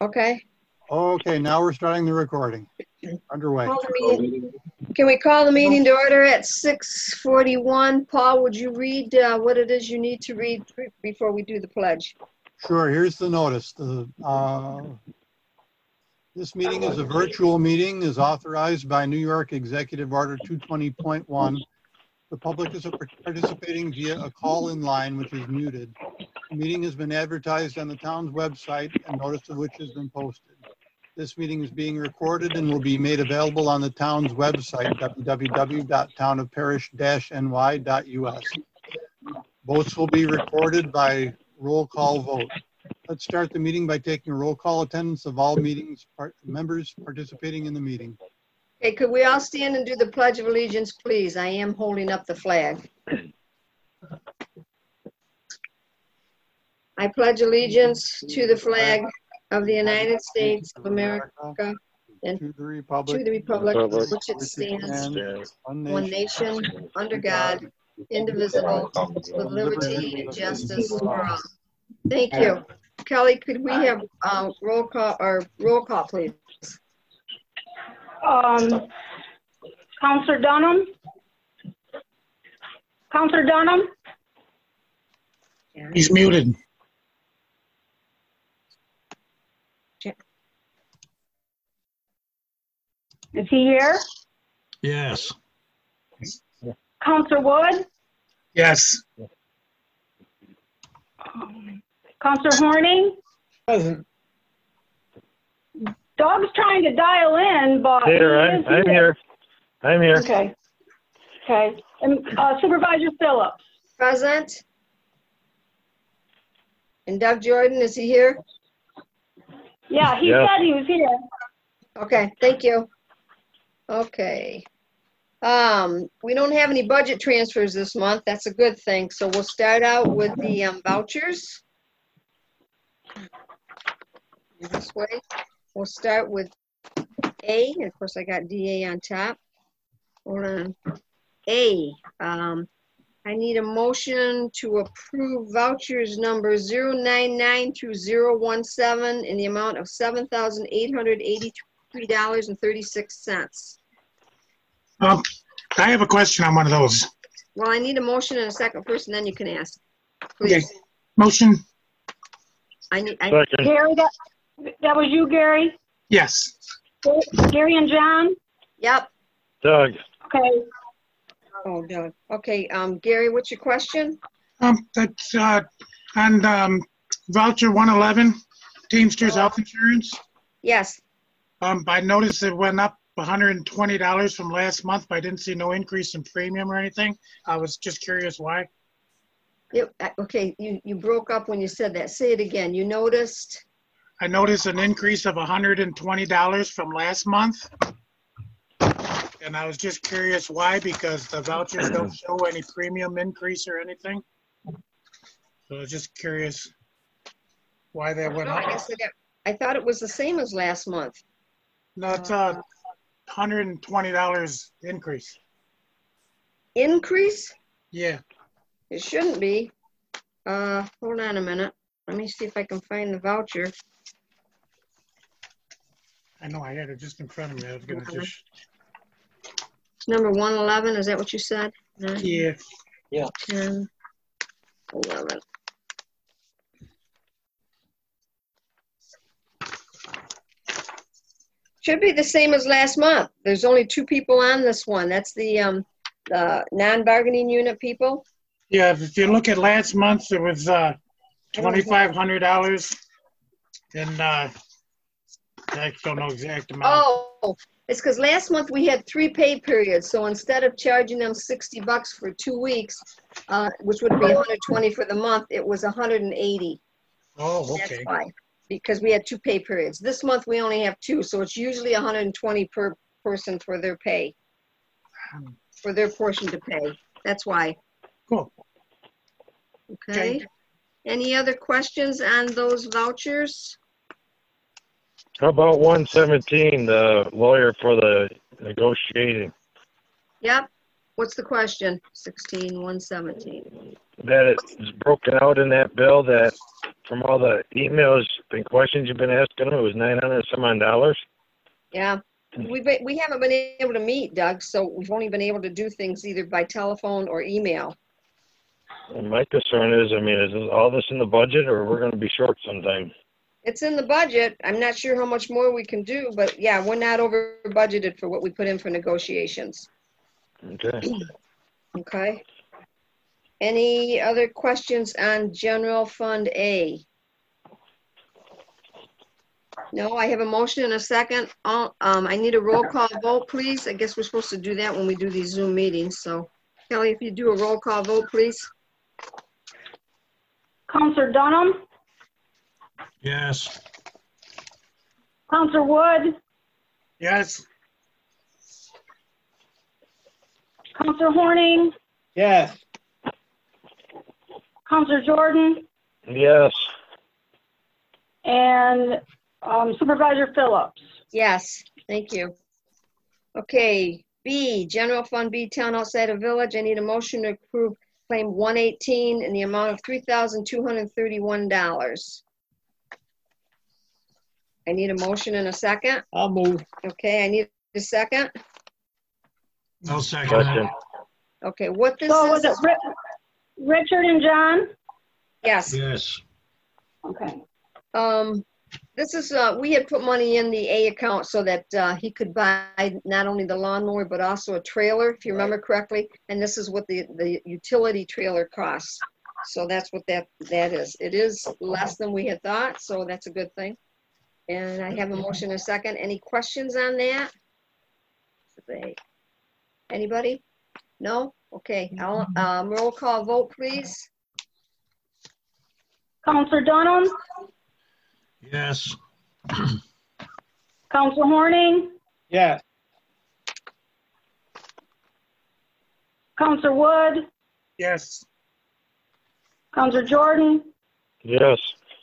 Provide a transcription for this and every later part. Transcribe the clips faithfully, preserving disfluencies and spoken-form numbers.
Okay. Okay, now we're starting the recording. Underway. Call the meeting. Can we call the meeting to order at six forty-one? Paul, would you read uh, what it is you need to read before we do the pledge? Sure, here's the notice. The, uh, this meeting is a virtual meeting, is authorized by New York Executive Order two twenty point one. The public is participating via a call-in line, which is muted. The meeting has been advertised on the town's website, and notice of which has been posted. This meeting is being recorded and will be made available on the town's website, w w w dot town of parrish dash n y dot u s. Votes will be recorded by roll call vote. Let's start the meeting by taking roll call attendance of all meetings part, members participating in the meeting. Okay, could we all stand and do the Pledge of Allegiance, please? I am holding up the flag. I pledge allegiance to the flag of the United States of America and to the republic, to the republic Republic, which it stands, Stands one one nation, nation, under God, indivisible, with liberty and justice for all. Thank you. Kelly, could we have uh, roll call or roll call, please? Um, Counselor Dunham? Counselor Dunham? He's muted. Is he here? Yes. Counselor Wood? Yes. Um, Counselor Horning? Present. Doug's trying to dial in, but Here, he I'm, is I'm here. I'm here. Okay. Okay. And uh, Supervisor Phillips? Present. And Doug Jordan, is he here? Yeah, he Yes. said he was here. Okay, thank you. Okay. Um, we don't have any budget transfers this month. That's a good thing. So we'll start out with the um, vouchers. This way. We'll start with A, and of course I got D A on top. Hold on. A, um, I need a motion to approve vouchers number zero nine nine through zero one seven in the amount of seven thousand eight hundred eighty-three dollars and thirty-six cents. Um, I have a question on one of those. Well, I need a motion and a second first, and then you can ask. Please. Okay. Motion? I need, I, Second. Gary, that, that was you, Gary? Yes. Gary and John? yep. Doug. Okay. Oh, Doug. Okay, um, Gary, what's your question? Um, that's, uh, on, um, voucher one eleven, Teamsters Health Insurance. Yes. Um, I noticed it went up one hundred twenty dollars from last month, but I didn't see no increase in premium or anything. I was just curious why. It, uh, okay, you, you broke up when you said that. Say it again. You noticed? I noticed an increase of one hundred twenty dollars from last month. And I was just curious why, because the vouchers don't show any premium increase or anything. So I was just curious why that went No, I up. guess I got, I thought it was the same as last month. No, it's a one hundred twenty dollars increase. Increase? Yeah. It shouldn't be. Uh, hold on a minute. Let me see if I can find the voucher. I know, I had it just in front of me. I was gonna just, Number one eleven, is that what you said? Nine, yeah. ten, eleven. Should be the same as last month. There's only two people on this one. That's the, um, the non-bargaining unit people. Yeah, if you look at last month, it was, uh, twenty-five hundred dollars. And, uh, I don't know exact amount. Oh, it's because last month we had three pay periods. So instead of charging them sixty bucks for two weeks, uh, which would be one hundred twenty for the month, it was one hundred eighty. Oh, That's okay. why, because we had two pay periods. This month we only have two, so it's usually one hundred twenty per person for their pay, for their portion to pay. That's why. Cool. Okay. Okay. Any other questions on those vouchers? How about one seventeen, the lawyer for the negotiating? Yep. What's the question? sixteen, one seventeen. That it is broken out in that bill, that from all the emails been questions you've been asking them. It was nine hundred some odd dollars. Yeah, we've, been- we haven't been able to meet, Doug, so we've only been able to do things either by telephone or email. And my concern is, I mean, is all this in the budget, or we're going to be short sometime? It's in the budget. I'm not sure how much more we can do, but yeah, we're not over budgeted for what we put in for negotiations. Okay. Okay. Any other questions on General Fund A? No, I have a motion and a second. All- Um, I need a roll call vote, please. I guess we're supposed to do that when we do these Zoom meetings, so Kelly, if you do a roll call vote, please. Counselor Dunham, Yes. Counselor Wood, Yes, Counselor Horning, Yes. Counselor Jordan, Yes. and um, Supervisor Phillips. Yes, thank you. Okay, B, General Fund B, Town Outside of Village. I need a motion to approve claim one eighteen in the amount of three thousand two hundred thirty-one dollars. I need a motion and a second. I'll move. Okay, I need a second. I'll second Question. it. Okay, what this So was is, it Ri- Richard and John? yes. Yes. Okay. Um, this is, uh, we had put money in the A account so that, uh, he could buy not only the lawnmower, but also a trailer, if you remember correctly. And this is what the, the utility trailer costs. So that's what that, that is. It is less than we had thought, so that's a good thing. And I have a motion and a second. Any questions on that? Anybody? No? Okay, I'll, um, roll call vote, please. Counselor Dunham, Yes. Counselor Horning, Yes. Counselor Wood, yes, Counselor Jordan, Yes.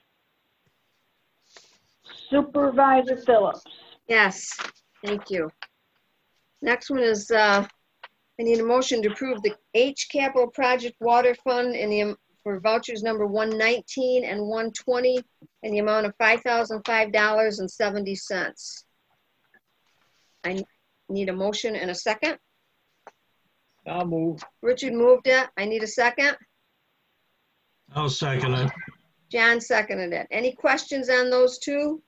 Supervisor Phillips. Yes, thank you. Next one is, uh, I need a motion to approve the H Capital Project Water Fund in the, am- for vouchers number one nineteen and one twenty in the amount of five thousand five dollars and seventy cents. I need a motion and a second. I'll move. Richard moved it. I need a second. I'll second it. John seconded it. Any questions on those two?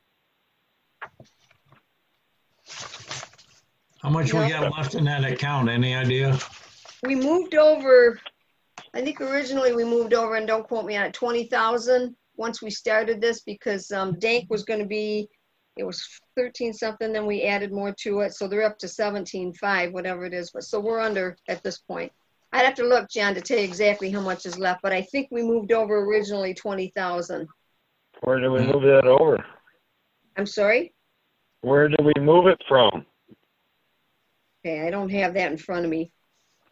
How much we No. got left in that account? Any idea? We moved over, I think originally we moved over, and don't quote me on it, twenty thousand once we started this, because um, Dank was gonna be, it was thirteen something, then we added more to it, so they're up to seventeen five, whatever it is, but so we're under at this point. I'd have to look, John, to tell you exactly how much is left, but I think we moved over originally twenty thousand. Where did we move that over? I'm sorry? Where did we move it from? Okay, I don't have that in front of me.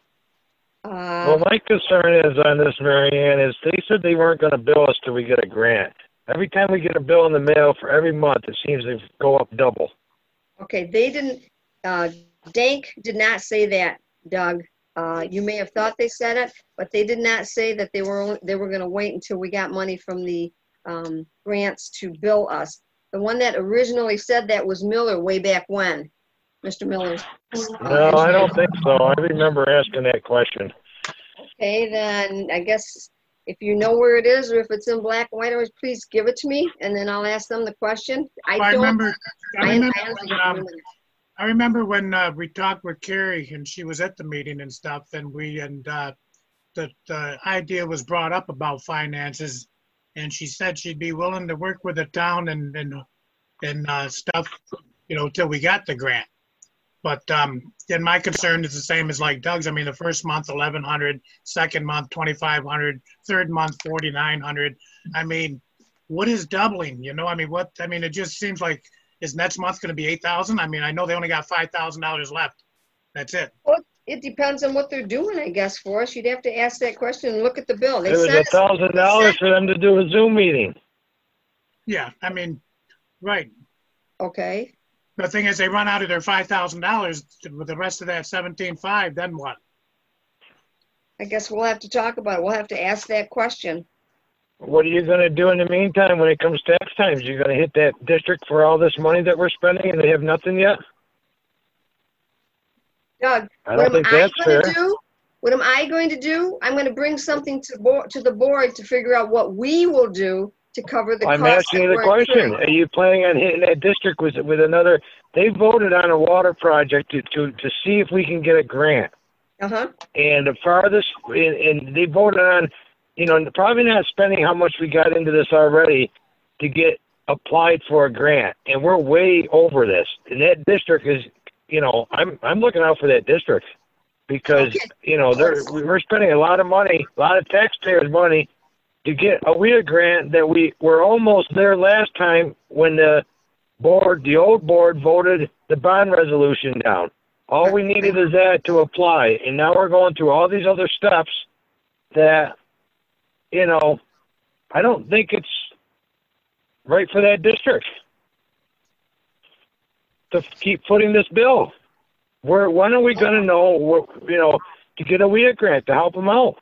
Well, Uh, my concern is on this, Mary Ann, is they said they weren't going to bill us till we get a grant. Every time we get a bill in the mail for every month, it seems to go up double. okay, they didn't, uh, Dank did not say that, Doug. Uh, you may have thought they said it, but they did not say that they were, only- they were gonna wait until we got money from the, um, grants to bill us. The one that originally said that was Miller way back when, Mister Miller. No, I don't think so. I remember asking that question. Okay, then I guess if you know where it is, or if it's in black and white, always please give it to me, and then I'll ask them the question. I I don't. remember, I I remember, honestly when, don't um, remember. I remember when uh, we talked with Carrie and she was at the meeting and stuff, and we, and uh, the, the idea was brought up about finances, and she said she'd be willing to work with the town and, and, and uh, stuff, you know, till we got the grant. But um, then my concern is the same as like Doug's. I mean, the first month, eleven hundred, second month, twenty-five hundred, third month, forty-nine hundred. I mean, what is doubling? You know, I mean, what, I mean, it just seems like, is next month going to be eight thousand? I mean, I know they only got five thousand dollars left. That's it. Well, it depends on what they're doing, I guess, for us. You'd have to ask that question and look at the bill. They It was sent a us- thousand dollars for them to do a Zoom meeting. Yeah, I mean, right. Okay, The thing is, they run out of their five thousand dollars with the rest of that seventeen-five, then what? I guess we'll have to talk about it. We'll have to ask that question. What are you going to do in the meantime when it comes tax next time? Is you going to hit that district for all this money that we're spending and they have nothing yet? Doug, I what don't am think I that's going fair. to do? What am I going to do? I'm going to bring something to board, to the board to figure out what we will do to cover the I'm costs asking that you the we're question. incurring. Are you planning on hitting that district with with another? They voted on a water project to to, to see if we can get a grant. Uh-huh. And the farthest, and, and they voted on, you know, probably not spending how much we got into this already to get applied for a grant. And we're way over this. And that district is, you know, I'm I'm looking out for that district because, Okay. you know, they're we're spending a lot of money, a lot of taxpayers' money to get a W I A grant that we were almost there last time when the board, the old board, voted the bond resolution down. All we needed is that to apply, and now we're going through all these other steps that, you know, I don't think it's right for that district to keep footing this bill. Where, when are we going to know, what, you know, to get a W I A grant to help them out?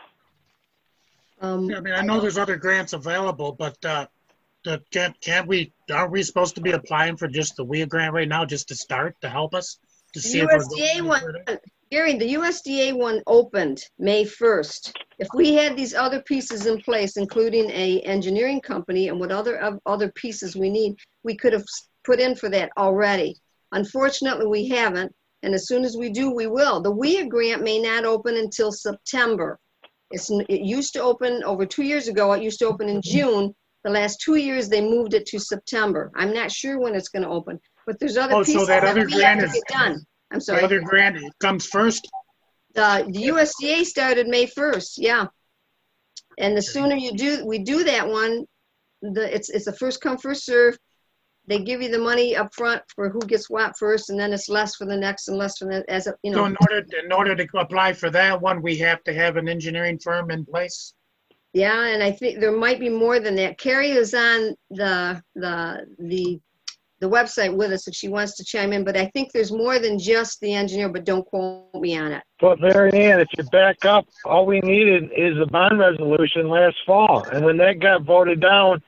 Um, I mean, I know there's other grants available, but uh, the, can't, can't we, aren't we supposed to be applying for just the W I A grant right now, just to start, to help us? To The see if we're U S D A going one, further? Gary, the U S D A one opened May first. If we had these other pieces in place, including a engineering company and what other, of other pieces we need, we could have put in for that already. Unfortunately, we haven't, and as soon as we do, we will. The W I A grant may not open until September. It's, it used to open over two years ago. It used to open in June. The last two years, they moved it to September. I'm not sure when it's going to open, but there's other Oh, so pieces that that other we have grant to is- get done. I'm The sorry. other grant comes first? The, the U S D A started May first, yeah. And the sooner you do, we do that one, the, it's, it's a first come, first serve. They give you the money up front for who gets what first, and then it's less for the next and less for the, as a, you So know. in order, in order to apply for that one, we have to have an engineering firm in place? Yeah, and I think there might be more than that. Carrie is on the, the, the, the website with us if she wants to chime in, but I think there's more than just the engineer, but don't quote me on it. But Mary Ann, if you back up, all we needed is a bond resolution last fall. And when that got voted down,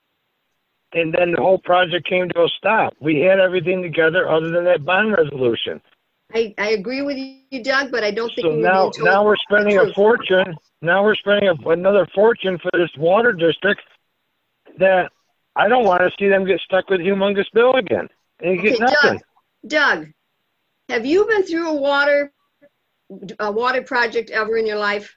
and then the whole project came to a stop. We had everything together other than that bond resolution. I, I agree with you, Doug, but I don't think So we were now, being told now we're the spending a truth. fortune. Now we're spending a, another fortune for this water district that I don't want to see them get stuck with humongous bill again. And you get Okay, nothing. Doug, Doug, have you been through a water, a water project ever in your life?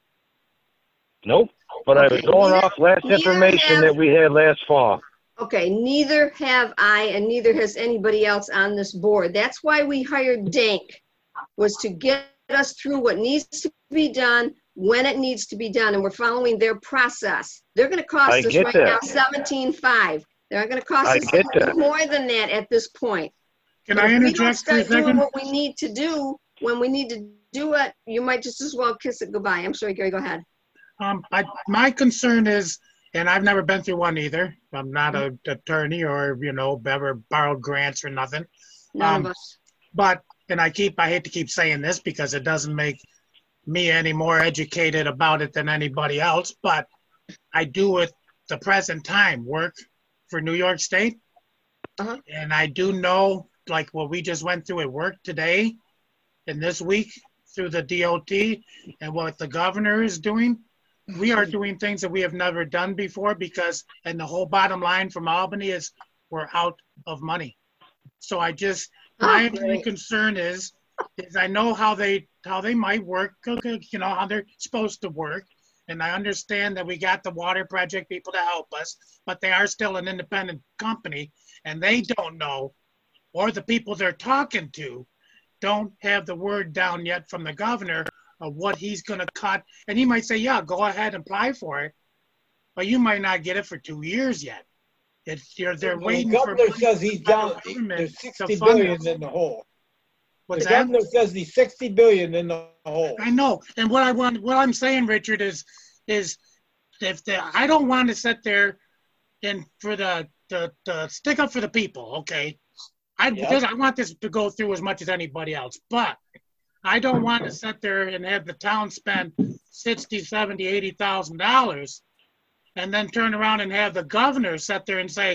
Nope. But I was Okay, going neither- off last neither information have- that we had last fall. Okay, neither have I, and neither has anybody else on this board. That's why we hired Dank, was to get us through what needs to be done, when it needs to be done, and we're following their process. They're gonna I cost us get right that. now seventeen-five. They're gonna cost I us get that. more than that at this point. Can But I if we don't interject for a start doing second? what we need to do, when we need to do it, you might just as well kiss it goodbye. I'm sorry, Gary, go ahead. Um, I, my concern is, and I've never been through one either. I'm not an attorney or, you know, ever borrowed grants or nothing. None Um, of us. But, and I keep, I hate to keep saying this because it doesn't make me any more educated about it than anybody else, but I do at the present time work for New York State. Uh-huh. And I do know, like what we just went through at work today and this week through the D O T and what the governor is doing, we are doing things that we have never done before because, and the whole bottom line from Albany is we're out of money. So I just, my Oh, only great. concern is, is I know how they, how they might work, you know, how they're supposed to work. And I understand that we got the water project people to help us, but they are still an independent company and they don't know, or the people they're talking to don't have the word down yet from the governor of what he's going to cut. And he might say, yeah, go ahead and apply for it, but you might not get it for two years yet. It's, you're, they're The waiting for. governor says he's down, government there's to sixty fund billion it. in the hole. What's The that? governor says he's sixty billion in the hole. I know. And what I want, what I'm saying, Richard, is, is if the, I don't want to sit there and for the, the, the stick up for the people, okay? I, Yep. because I want this to go through as much as anybody else, but I don't want to sit there and have the town spend sixty, seventy, eighty thousand dollars and then turn around and have the governor sit there and say,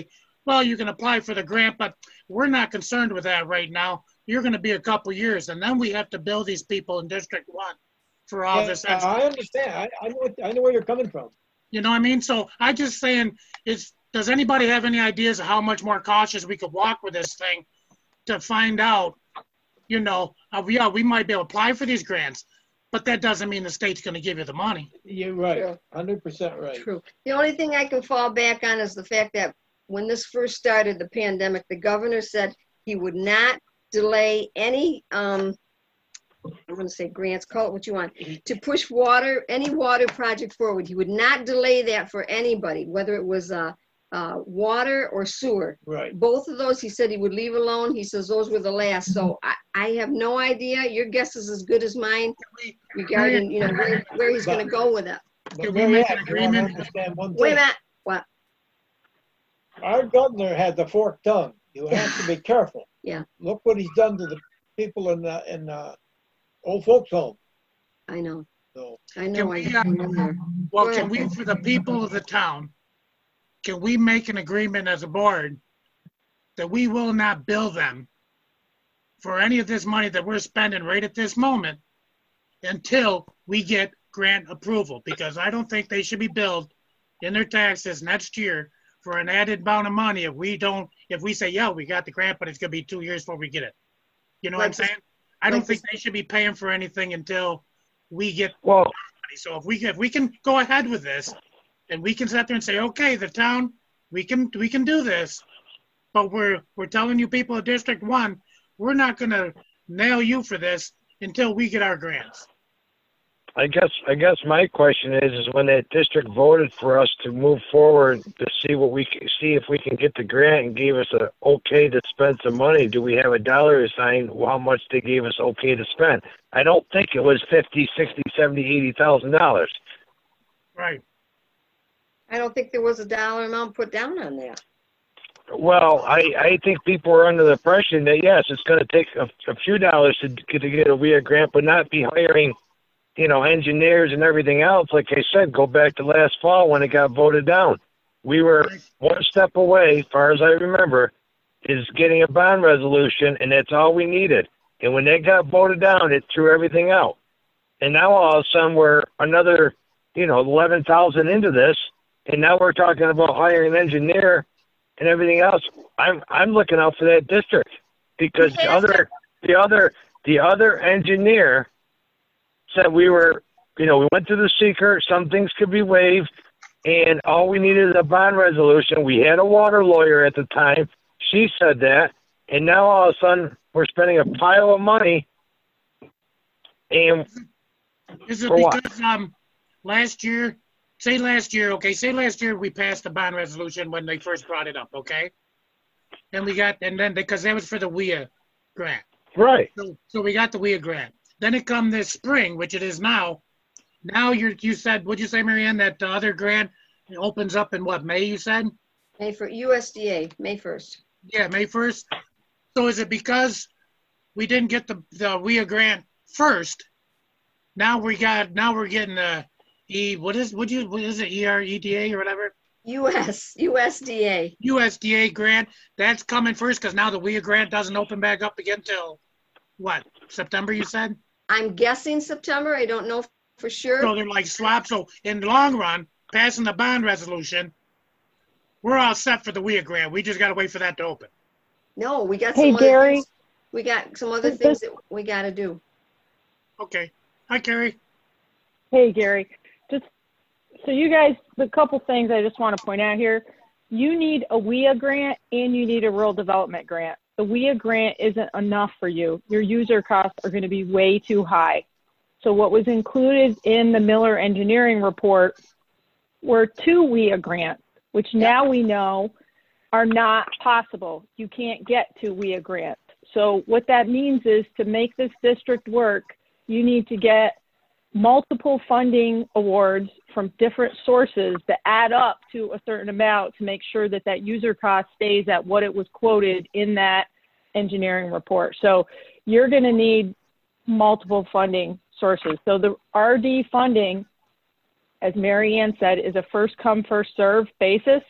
well, you can apply for the grant, but we're not concerned with that right now. You're going to be a couple years, and then we have to bill these people in District One for all Yeah, this extra. I understand. I, I know, what- I know where you're coming from. You know what I mean? So I just saying, is does anybody have any ideas of how much more cautious we could walk with this thing to find out, you know, uh, yeah, we might be able to apply for these grants, but that doesn't mean the state's going to give you the money. You're right, True. hundred percent right. True. The only thing I can fall back on is the fact that when this first started, the pandemic, the governor said he would not delay any, um, I'm going to say grants, call it what you want, to push water, any water project forward. He would not delay that for anybody, whether it was uh, uh, water or sewer. Right. Both of those, he said he would leave alone. He says those were the last. So I, I have no idea. Your guess is as good as mine regarding, you know, where, where he's going to go with it. But Can we make Marianne, an you wanna agreement? understand one Wait a thing. minute. What? Our governor had the forked tongue. You have to be careful. Yeah. Look what he's done to the people in the, in the old folks home. I know. So, I know. I, we, uh, I know there. Well, Go can ahead. we, for the people of the town, can we make an agreement as a board that we will not bill them for any of this money that we're spending right at this moment until we get grant approval? Because I don't think they should be billed in their taxes next year for an added amount of money if we don't, if we say, yeah, we got the grant, but it's gonna be two years before we get it. You know what I'm Like this- saying? I don't like think they should be paying for anything until we get Well, money. So if we, if we can go ahead with this and we can sit there and say, okay, the town, we can, we can do this, but we're, we're telling you people of District One, we're not gonna nail you for this until we get our grants. I guess I guess my question is is when that district voted for us to move forward to see what we can see if we can get the grant and gave us a okay to spend some money, do we have a dollar assigned how much they gave us okay to spend? I don't think it was fifty, sixty, seventy, eighty thousand dollars. Right. I don't think there was a dollar amount put down on that. Well, I, I think people are under the impression that yes, it's going to take a, a few dollars to get to get a W I A grant, but not be hiring, you know, engineers and everything else. Like I said, go back to last fall when it got voted down. We were one step away, as far as I remember, is getting a bond resolution, and that's all we needed. And when that got voted down, it threw everything out. And now all of a sudden we're another, you know, eleven thousand into this, and now we're talking about hiring an engineer and everything else. I'm I'm looking out for that district because the other the other the other engineer said we were, you know, we went to the seeker, some things could be waived, and all we needed is a bond resolution. We had a water lawyer at the time. She said that, and now all of a sudden we're spending a pile of money. And Is it For what? because, um, last year, say last year, okay, say last year we passed the bond resolution when they first brought it up, okay? And we got, and then, because that was for the W I A grant. right, So, so we got the W I A grant. Then it come this spring, which it is now. Now you're, you said, what'd you say, Marianne, that the other grant opens up in what, May, you said? May for U S D A, May first. Yeah, May first. So is it because we didn't get the, the W I A grant first? Now we got, now we're getting the E, what is, what you, what is it, E R E D A or whatever? U S, U S D A. U S D A grant, that's coming first because now the W I A grant doesn't open back up again till, what, September, you said? I'm guessing September. I don't know for sure. So they're like swapped. So in the long run, passing the bond resolution, we're all set for the W I A grant. We just got to wait for that to open. No, we got Hey, some other Gary. things. We got some other This- things that we got to do. Okay. Hi, Carrie. Hey, Gary. Just so you guys, the couple things I just want to point out here. You need a W I A grant and you need a rural development grant. The W I A grant isn't enough for you. Your user costs are going to be way too high. So what was included in the Miller engineering report were two W I A grants, which now we know are not possible. You can't get two W I A grants. So what that means is to make this district work, you need to get multiple funding awards from different sources that add up to a certain amount to make sure that that user cost stays at what it was quoted in that engineering report. So you're going to need multiple funding sources. So the R D funding, as Mary Ann said, is a first come, first serve basis.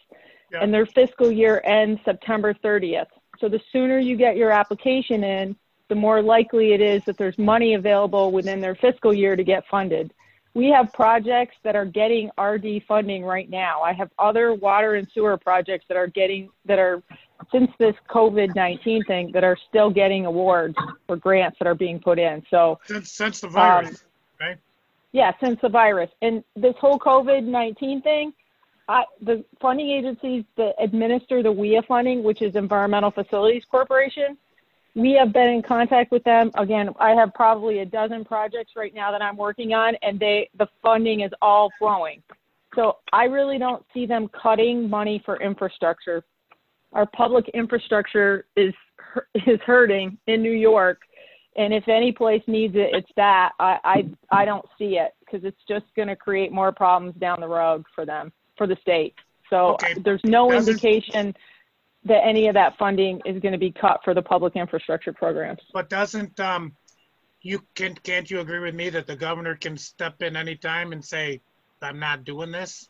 Yeah. and their fiscal year ends September thirtieth. So the sooner you get your application in, the more likely it is that there's money available within their fiscal year to get funded. We have projects that are getting R D funding right now. I have other water and sewer projects that are getting, that are, since this COVID nineteen thing, that are still getting awards or grants that are being put in. So Since, since the virus, Um, right? yeah, since the virus. And this whole COVID nineteen thing, I, the funding agencies that administer the W I A funding, which is Environmental Facilities Corporation, we have been in contact with them. Again, I have probably a dozen projects right now that I'm working on, and they, the funding is all flowing. So I really don't see them cutting money for infrastructure. Our public infrastructure is is hurting in New York, and if any place needs it, it's that. I I, I don't see it, because it's just going to create more problems down the road for them, for the state. So Okay. there's no Doesn't- indication that any of that funding is going to be cut for the public infrastructure programs. But doesn't, um, you, can, can't you agree with me that the governor can step in anytime and say, I'm not doing this?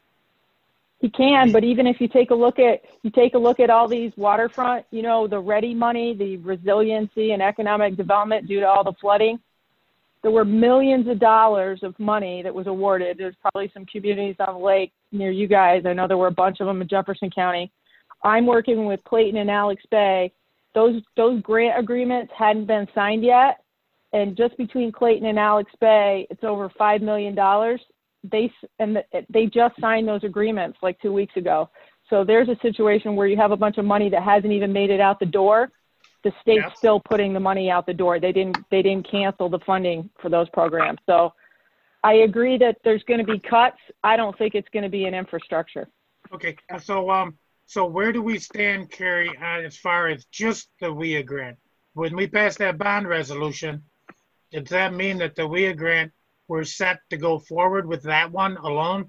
He can, but even if you take a look at, you take a look at all these waterfront, you know, the READY money, the resiliency and economic development due to all the flooding, there were millions of dollars of money that was awarded. There's probably some communities on the lake near you guys. I know there were a bunch of them in Jefferson County. I'm working with Clayton and Alex Bay. Those, those grant agreements hadn't been signed yet. And just between Clayton and Alex Bay, it's over five million dollars. They, and the, they just signed those agreements like two weeks ago. So there's a situation where you have a bunch of money that hasn't even made it out the door. The state's Yep. still putting the money out the door. They didn't, they didn't cancel the funding for those programs. So I agree that there's going to be cuts. I don't think it's going to be in infrastructure. Okay, so, um, so where do we stand, Carrie, uh, as far as just the W I A grant? When we pass that bond resolution, does that mean that the W I A grant, we're set to go forward with that one alone?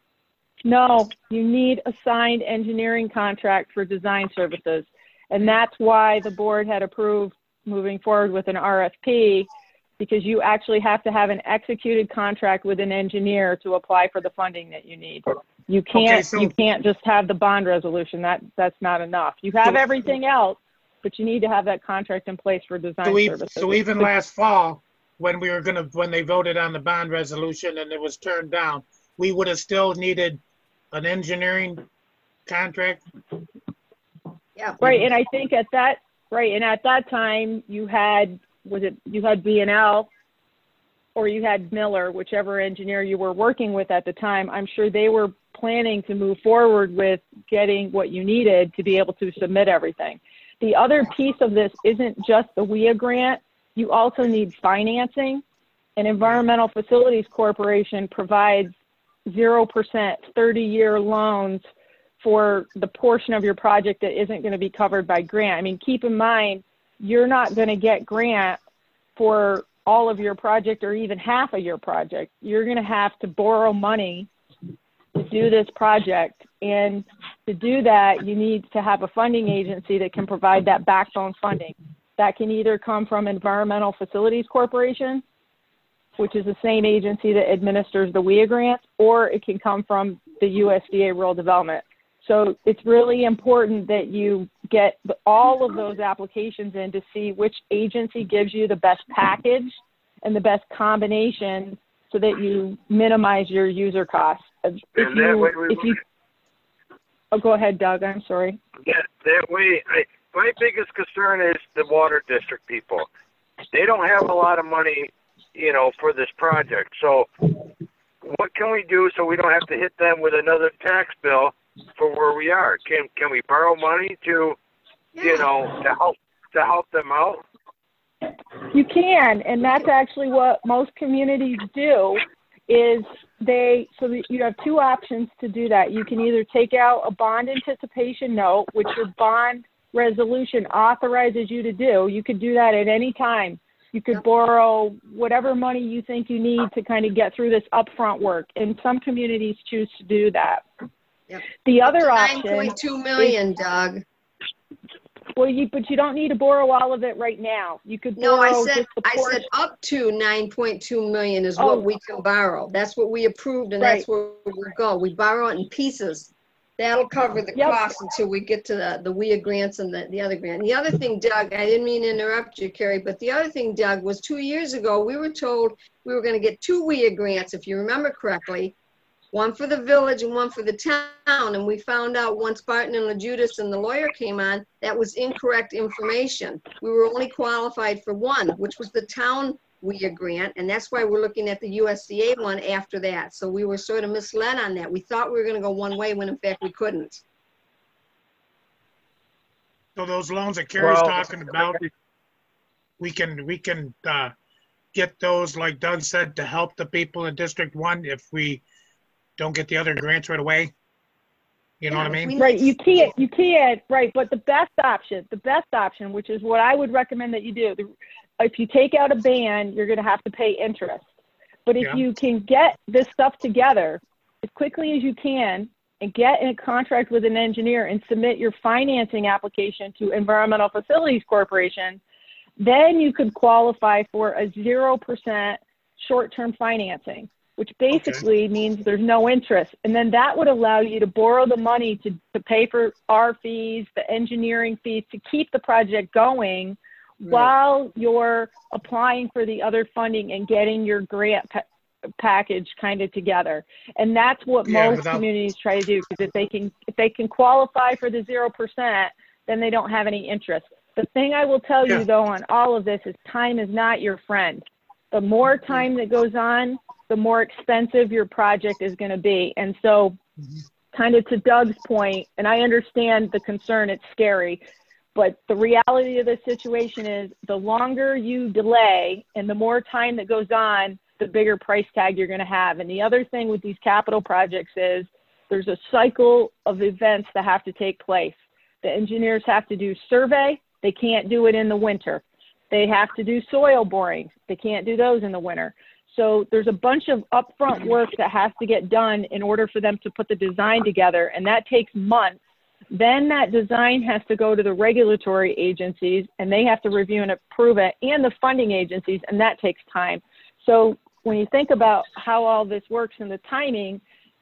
No, you need a signed engineering contract for design services. And that's why the board had approved moving forward with an R F P, because you actually have to have an executed contract with an engineer to apply for the funding that you need. You can't, Okay, so- you can't just have the bond resolution. That, that's not enough. You have So- everything else, but you need to have that contract in place for design So, we, services. so even last fall, when we were gonna, when they voted on the bond resolution and it was turned down, we would have still needed an engineering contract? Yeah. Right, and I think at that, right, and at that time, you had, was it, you had B and L, or you had Miller, whichever engineer you were working with at the time. I'm sure they were planning to move forward with getting what you needed to be able to submit everything. The other piece of this isn't just the W I A grant. You also need financing. And Environmental Facilities Corporation provides zero percent thirty-year loans for the portion of your project that isn't going to be covered by grant. I mean, keep in mind, you're not going to get grant for all of your project or even half of your project. You're going to have to borrow money to do this project. And to do that, you need to have a funding agency that can provide that backbone funding. That can either come from Environmental Facilities Corporation, which is the same agency that administers the W I A grant, or it can come from the U S D A Rural Development. So it's really important that you get all of those applications in to see which agency gives you the best package and the best combination so that you minimize your user costs. If And that you, way we if you, oh, go ahead, Doug, I'm sorry. Yeah, that way, I, my biggest concern is the water district people. They don't have a lot of money, you know, for this project. So what can we do so we don't have to hit them with another tax bill for where we are? Can can we borrow money to, you know, to help to help them out? You can, and that's actually what most communities do, is they, so that you have two options to do that. You can either take out a bond anticipation note, which your bond resolution authorizes you to do. You could do that at any time. You could borrow whatever money you think you need to kind of get through this upfront work, and some communities choose to do that. Yep. The other Nine option, point two million, Doug. well, you, but you don't need to borrow all of it right now. You could No, borrow I said, just the I portion. said up to nine point two million is Oh. what we can borrow. That's what we approved and that's Right. where we go. We borrow it in pieces. That'll cover the Yep. cost until we get to the, the W I A grants and the, the other grant. The other thing, Doug, I didn't mean to interrupt you, Carrie, but the other thing, Doug, was two years ago, we were told we were gonna get two W I A grants, if you remember correctly. One for the village and one for the town, and we found out once Barton and LaJudas and the lawyer came on, that was incorrect information. We were only qualified for one, which was the town W I A grant, and that's why we're looking at the U S D A one after that. So we were sort of misled on that. We thought we were gonna go one way when in fact we couldn't. So those loans that Carrie's Well- talking about, we can, we can, uh, get those, like Doug said, to help the people in District One if we don't get the other grants right away. You know what I Yeah, if mean? we- Right, you can't, you can't, right, but the best option, the best option, which is what I would recommend that you do, the- if you take out a ban, you're gonna have to pay interest. But if Yeah. you can get this stuff together as quickly as you can and get in a contract with an engineer and submit your financing application to Environmental Facilities Corporation, then you could qualify for a zero percent short-term financing, which basically means there's no interest. And then that would allow you to borrow the money to, to pay for our fees, the engineering fees, to keep the project going Right. while you're applying for the other funding and getting your grant pa- package kind of together. And that's what Yeah, most without- communities try to do, because if they can, if they can qualify for the zero percent, then they don't have any interest. The thing I will tell Yeah. you though on all of this is time is not your friend. The more time that goes on, the more expensive your project is going to be. And so kind of to Doug's point, and I understand the concern, it's scary, but the reality of the situation is the longer you delay and the more time that goes on, the bigger price tag you're going to have. And the other thing with these capital projects is there's a cycle of events that have to take place. The engineers have to do survey. They can't do it in the winter. They have to do soil borings. They can't do those in the winter. So there's a bunch of upfront work that has to get done in order for them to put the design together, and that takes months. Then that design has to go to the regulatory agencies, and they have to review and approve it, and the funding agencies, and that takes time. So when you think about how all this works and the timing,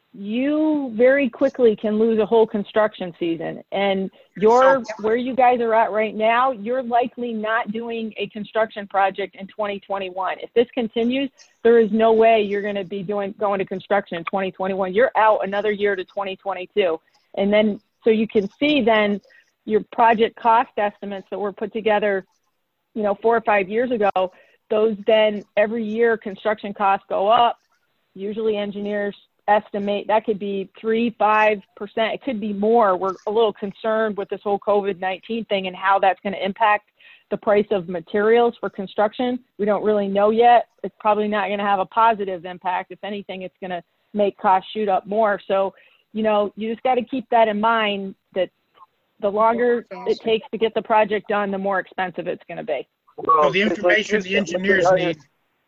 you very quickly can lose a whole construction season. And you're, where you guys are at right now, you're likely not doing a construction project in twenty twenty-one. If this continues, there is no way you're going to be doing, going to construction in twenty twenty-one. You're out another year to twenty twenty-two. And then, so you can see then your project cost estimates that were put together, you know, four or five years ago, those then every year construction costs go up. Usually engineers estimate that could be three, five percent. It could be more. We're a little concerned with this whole COVID nineteen thing and how that's going to impact the price of materials for construction. We don't really know yet. It's probably not going to have a positive impact. If anything, it's going to make costs shoot up more. So, you know, you just got to keep that in mind, that the longer it takes to get the project done, the more expensive it's going to be. So the information the engineers need,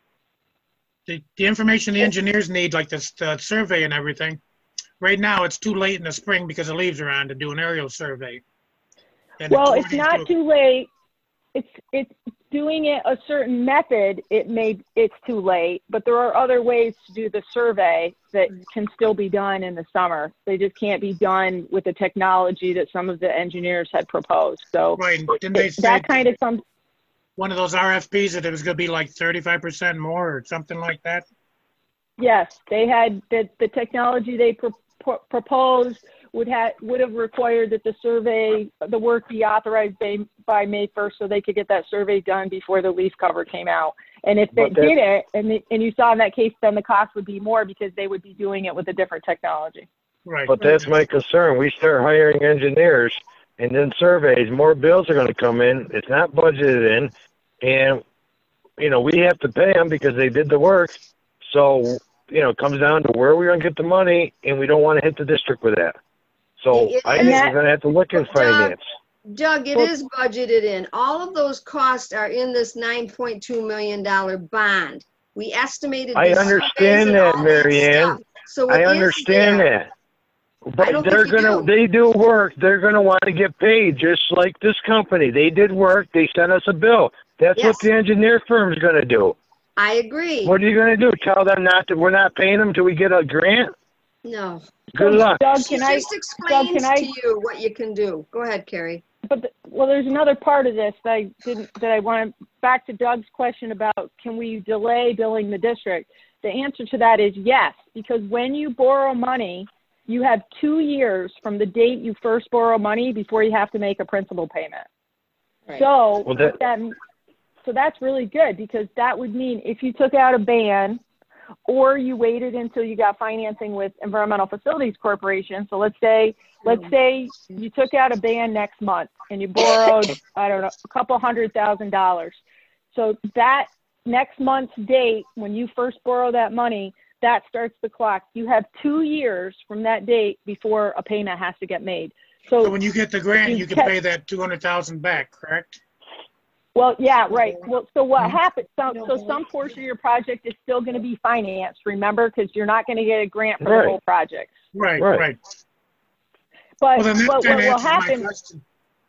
the, the information the engineers need, like this uh, survey and everything, right now it's too late in the spring because the leaves are on to do an aerial survey. And Well, it's according not to- too late. It's it's doing it a certain method. It may it's too late, but there are other ways to do the survey that can still be done in the summer. They just can't be done with the technology that some of the engineers had proposed. So Right, didn't they it- say that kind of comes. one of those R F Ps that it was gonna be like thirty-five percent more or something like that? Yes, they had the the technology they pro- pro- proposed would have would have required that the survey, the work be authorized by, by May first, so they could get that survey done before the leaf cover came out. And if they But that- did it, and they, and you saw in that case, then the cost would be more because they would be doing it with a different technology. Right. But that's my concern. We start hiring engineers and then surveys, more bills are going to come in. It's not budgeted in. And, you know, we have to pay them because they did the work. So, you know, it comes down to where we're going to get the money, and we don't want to hit the district with that. So It I is- think we're going to have to look at finance. Doug, it Well- is budgeted in. All of those costs are in this nine point two million dollar bond. We estimated. I the surveys understand and that, all Mary Ann. stuff. So I it is understand there. that. I But don't they're think you gonna do. they do work, they're gonna want to get paid just like this company. They did work, they sent us a bill. That's Yes. what the engineer firm's gonna do. I agree. What are you gonna do? Tell them not to we're not paying them till we get a grant? No. Good luck. Doug, She can I, just explains can I- to you what you can do. Go ahead, Carrie. but, the- well, there's another part of this that I didn't, that I want to, back to Doug's question about can we delay billing the district? The answer to that is yes, because when you borrow money, you have two years from the date you first borrow money before you have to make a principal payment. Right. So Well, that- that, so that's really good, because that would mean if you took out a ban or you waited until you got financing with Environmental Facilities Corporation. So let's say, let's say you took out a ban next month and you borrowed, I don't know, a couple hundred thousand dollars. So that next month's date, when you first borrow that money, that starts the clock. You have two years from that date before a payment has to get made. So So, when you get the grant, you you can kept- pay that two hundred thousand back, correct? well, yeah, right. Well, so what Mhm. happens, so, so some portion of your project is still going to be financed, remember, because you're not going to get a grant for Right. the whole project. Right, Right. right. But Well, then that what, then what will answers my happen, question.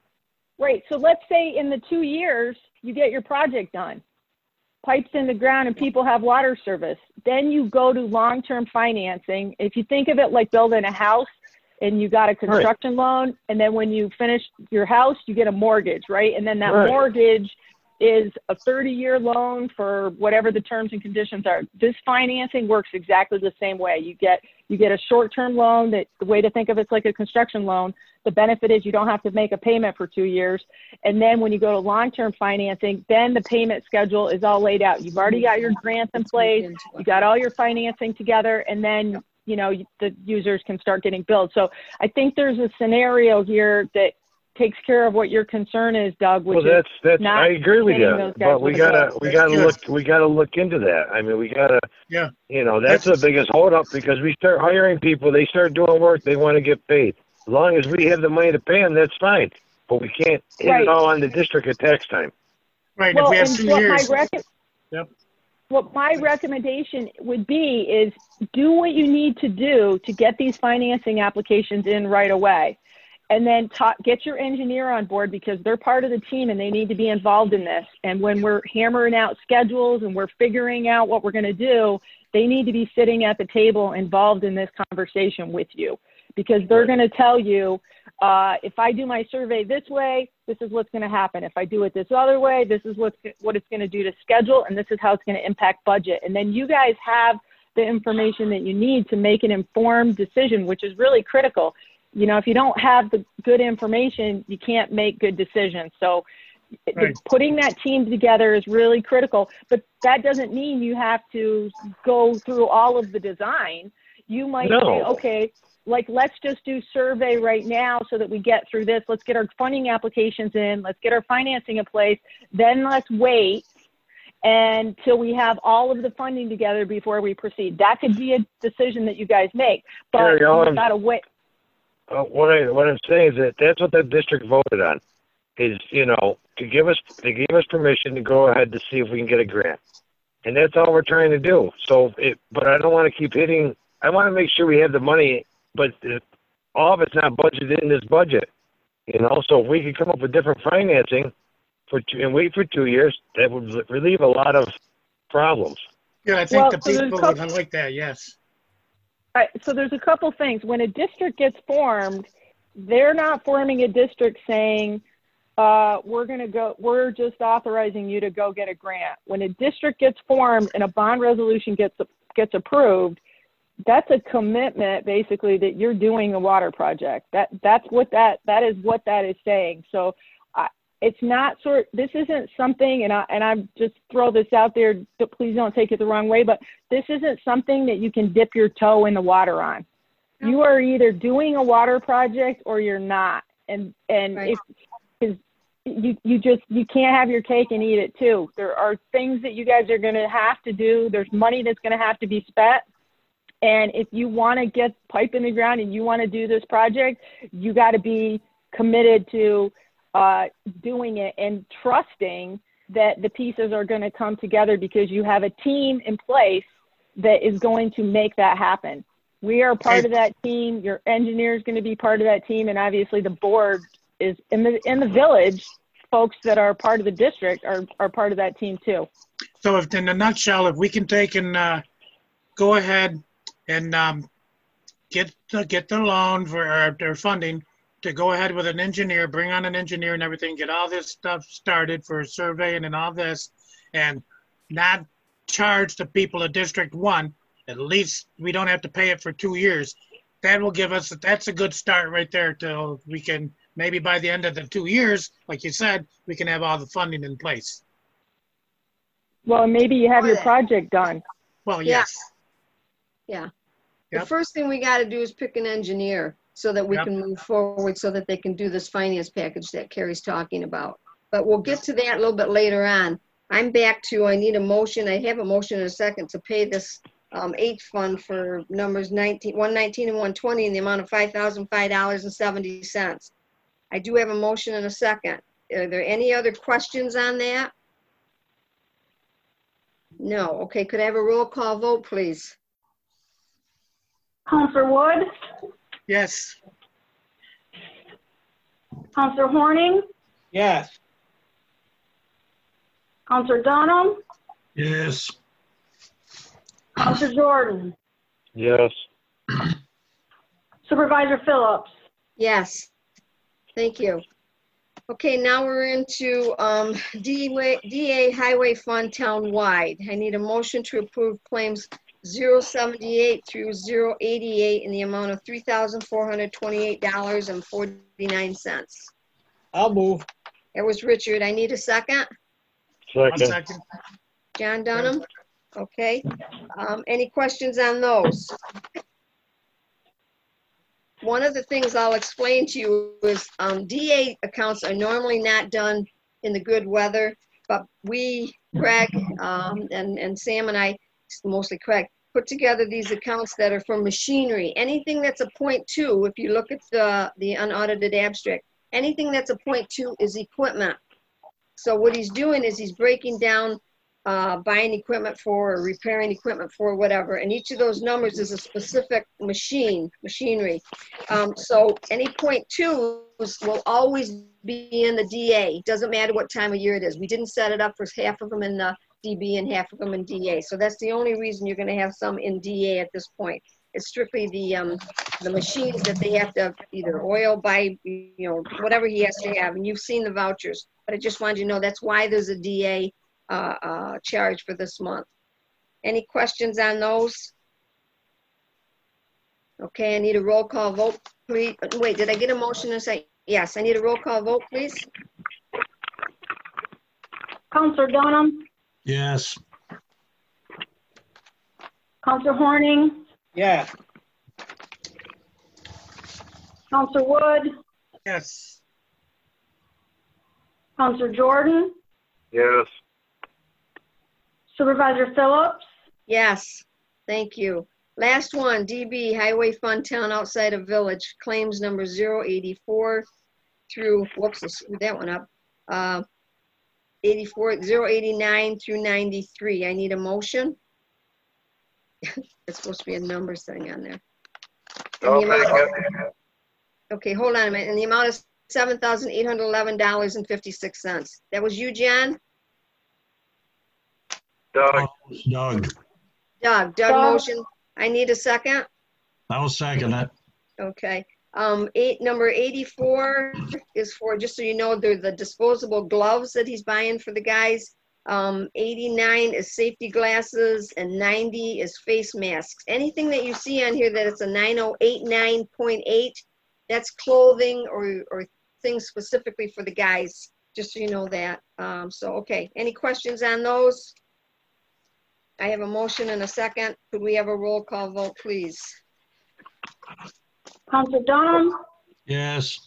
right, so let's say in the two years, you get your project done. Pipes in the ground and people have water service. Then you go to long-term financing. If you think of it like building a house and you got a construction loan, and then when you finish your house, you get a mortgage, right? And then that Right. mortgage is a thirty-year loan for whatever the terms and conditions are. This financing works exactly the same way. You get you get a short-term loan that the way to think of it's like a construction loan. The benefit is you don't have to make a payment for two years. And then when you go to long-term financing, then the payment schedule is all laid out. You've already got your grants in place. You got all your financing together, and then, you know, the users can start getting billed. So I think there's a scenario here that takes care of what your concern is, Doug, which Well, is that's, that's, not I agree with hitting you, those guys but we with a gotta, bill. we That's gotta good. look, we gotta look into that. I mean, we gotta, Yeah. you know, that's the That's- biggest holdup, because we start hiring people, they start doing work, they want to get paid. As long as we have the money to pay them, that's fine, but we can't hit Right. it all on the district at tax time. Right, and Well, if we have and two what my years, rec- Yep. what my recommendation would be is do what you need to do to get these financing applications in right away. And then ta- get your engineer on board, because they're part of the team and they need to be involved in this. And when we're hammering out schedules and we're figuring out what we're going to do, they need to be sitting at the table involved in this conversation with you, because they're going to tell you, uh, if I do my survey this way, this is what's going to happen. If I do it this other way, this is what's, what it's going to do to schedule, and this is how it's going to impact budget. And then you guys have the information that you need to make an informed decision, which is really critical. You know, if you don't have the good information, you can't make good decisions. So the- Right. putting that team together is really critical, but that doesn't mean you have to go through all of the design. You might No. say, okay, like, let's just do survey right now so that we get through this. Let's get our funding applications in. Let's get our financing in place. Then let's wait until we have all of the funding together before we proceed. That could be a decision that you guys make, but Carry on. you've got to wait. Uh, what I, what I'm saying is that that's what the district voted on, is, you know, to give us, they gave us permission to go ahead to see if we can get a grant. And that's all we're trying to do. So it, but I don't want to keep hitting, I want to make sure we have the money, but it, all of it's not budgeted in this budget. You know, so if we could come up with different financing for two, and wait for two years, that would relieve a lot of problems. yeah, I think Well, the so there's a people couple- would like that, yes. All right, so there's a couple things. When a district gets formed, they're not forming a district saying, uh, we're going to go, we're just authorizing you to go get a grant. When a district gets formed and a bond resolution gets, gets approved, that's a commitment basically that you're doing a water project. That, that's what that, that is what that is saying. So I, it's not sort, this isn't something, and I, and I just throw this out there, but please don't take it the wrong way, but this isn't something that you can dip your toe in the water on. You are either doing a water project or you're not. And, and Right. if, cause you, you just, you can't have your cake and eat it too. There are things that you guys are going to have to do. There's money that's going to have to be spent. And if you want to get pipe in the ground and you want to do this project, you got to be committed to uh, doing it and trusting that the pieces are going to come together, because you have a team in place that is going to make that happen. We are part of that team. Your engineer is going to be part of that team. And obviously the board is in the, in the village, folks that are part of the district are, are part of that team too. So if, in a nutshell, if we can take and uh, go ahead and um, get the, get the loan for our, their funding to go ahead with an engineer, bring on an engineer and everything, get all this stuff started for surveying and all this, and not charge the people of District One. At least we don't have to pay it for two years. That will give us, that's a good start right there till we can, maybe by the end of the two years, like you said, we can have all the funding in place. Well, maybe you have your project done. Well, Yeah. yes. Yeah. The Yep. first thing we got to do is pick an engineer so that we Yep. can move forward so that they can do this finance package that Carrie's talking about. But we'll get to that a little bit later on. I'm back to, I need a motion. I have a motion in a second to pay this um, H fund for numbers nineteen, one nineteen and one twenty in the amount of five thousand five dollars and seventy cents. I do have a motion in a second. Are there any other questions on that? No. Okay, could I have a roll call vote, please? Counselor Wood, Yes. Counselor Horning, Yes. Counselor Dunham, Yes. Counselor Jordan, Yes. Supervisor Phillips. Yes, thank you. Okay, now we're into um, D A Highway Fund Townwide. I need a motion to approve claims zero seventy-eight through zero eighty-eight in the amount of three thousand four hundred twenty-eight dollars and forty-nine cents. I'll move. That was Richard. I need a second. One Second. second. John Dunham? Okay. Um, Any questions on those? One of the things I'll explain to you is um, D A accounts are normally not done in the good weather, but we, Craig, um, and, and Sam and I, mostly Craig, put together these accounts that are for machinery. Anything that's a point two, if you look at the, the unaudited abstract, anything that's a point two is equipment. So what he's doing is he's breaking down uh, buying equipment for, or repairing equipment for, whatever. And each of those numbers is a specific machine, machinery. Um, so any point twos will always be in the D A. Doesn't matter what time of year it is. We didn't set it up for half of them in the D B and half of them in D A. So that's the only reason you're gonna have some in D A at this point. It's strictly the um, the machines that they have to either oil, buy, you know, whatever he has to have. And you've seen the vouchers, but I just wanted you to know that's why there's a D A uh, uh, charge for this month. Any questions on those? Okay, I need a roll call vote, please. Wait, did I get a motion to say? Yes, I need a roll call vote, please. Counselor Dunham, Yes. Counselor Horning, Yes. Counselor Wood, Yes. Counselor Jordan, Yes. Supervisor Phillips, Yes, thank you. Last one, D B, Highway Fund Town Outside of Village, claims number zero eighty-four through, whoops, I screwed that one up. Uh, eighty-four, zero eighty-nine through ninety-three. I need a motion. It's supposed to be a numbers thing on there. I'll And the make amount- it. Okay, hold on a minute. And the amount is seven thousand eight hundred eleven dollars and fifty-six cents. That was you, Jan? Doug. Doug. Doug, Doug Doug. motion. I need a second. I'll second it. Okay. Um, eight, number eighty-four is for, just so you know, they're the disposable gloves that he's buying for the guys. Um, eighty-nine is safety glasses and ninety is face masks. Anything that you see on here that it's a nine oh eight nine point eight, that's clothing or, or things specifically for the guys, just so you know that. Um, so, okay. Any questions on those? I have a motion and a second. Could we have a roll call vote, please? Counselor Dunham, Yes.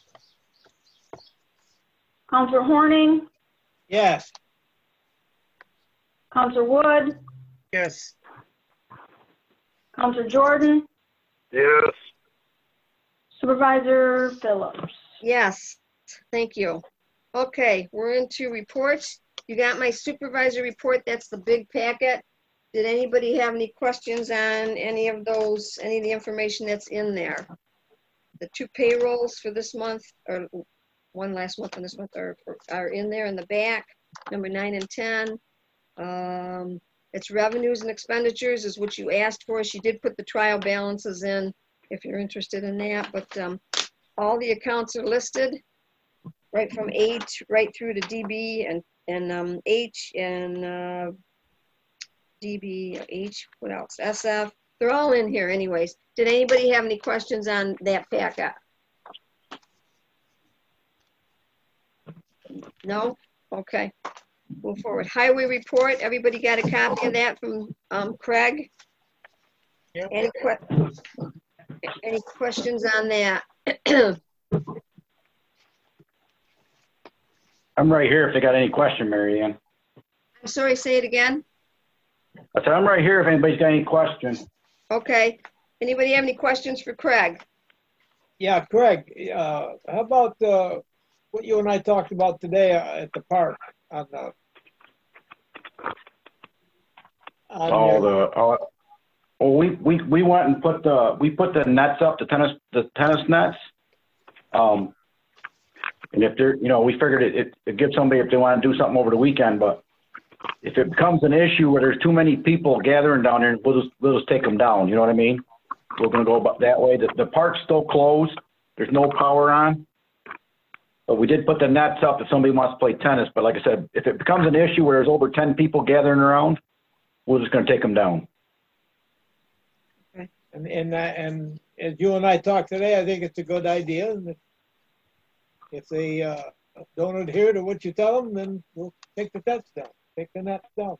Counselor Horning, Yes. Counselor Wood, Yes. Counselor Jordan, Yes. Supervisor Phillips. Yes, thank you. Okay, we're into reports. You got my supervisor report. That's the big packet. Did anybody have any questions on any of those, any of the information that's in there? The two payrolls for this month, or one last month and this month are, are in there in the back, number nine and ten. Um, it's revenues and expenditures is what you asked for. She did put the trial balances in if you're interested in that. But um, all the accounts are listed, right from H right through to D B and, and um, H and uh, D B, H, what else? S F. They're all in here anyways. Did anybody have any questions on that packet? No? Okay. Move forward. Highway report. Everybody got a copy of that from um, Craig? Yep. Any, que any questions on that? I'm right here if they got any question, Mary Ann. I'm sorry, say it again. I said I'm right here if anybody's got any questions. Okay. Anybody have any questions for Craig? Yeah, Craig, uh, how about, uh, what you and I talked about today uh, at the park on the, on Oh, your- the, uh, well, we, we, we went and put the, we put the nets up, the tennis, the tennis nets. Um, and if they're, you know, we figured it, it, it gives somebody if they want to do something over the weekend, but if it becomes an issue where there's too many people gathering down there, we'll just, we'll just take them down. You know what I mean? We're going to go about that way. The, the park's still closed. There's no power on. But we did put the nets up if somebody wants to play tennis. But like I said, if it becomes an issue where there's over ten people gathering around, we're just going to take them down. and, and, uh, and as you and I talked today, I think it's a good idea. And if- if they, uh, don't adhere to what you tell them, then we'll take the nets down, take the nets down.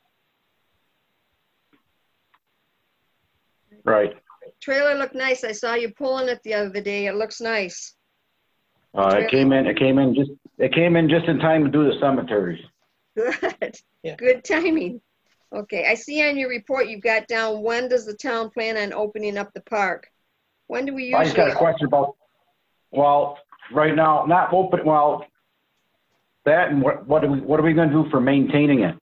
Right. Trailer looked nice. I saw you pulling it the other day. It looks nice. Uh, it came in, it came in just, it came in just in time to do the cemeteries. Good. Yeah. Good timing. Okay, I see on your report you've got down, when does the town plan on opening up the park? When do we I just got usually? a question about, well, right now, not open, well, that and what, what are we, what are we going to do for maintaining it?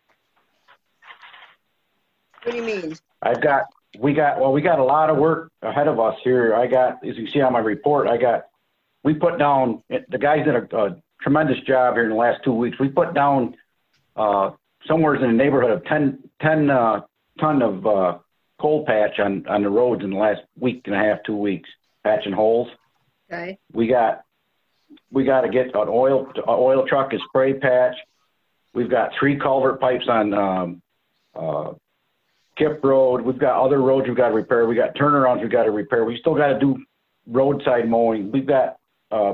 What do you mean? I've got, we got, well, we got a lot of work ahead of us here. I got, as you see on my report, I got, we put down, the guys did a, a tremendous job here in the last two weeks. We put down uh, somewhere in the neighborhood of ten, ten uh, ton of uh, coal patch on, on the roads in the last week and a half, two weeks, patching holes. Okay, We got, we got to get an oil, an oil truck and spray patch. We've got three culvert pipes on um, uh, Kip Road. We've got other roads we've got to repair. We got turnarounds we've got to repair. We still got to do roadside mowing. We've got uh,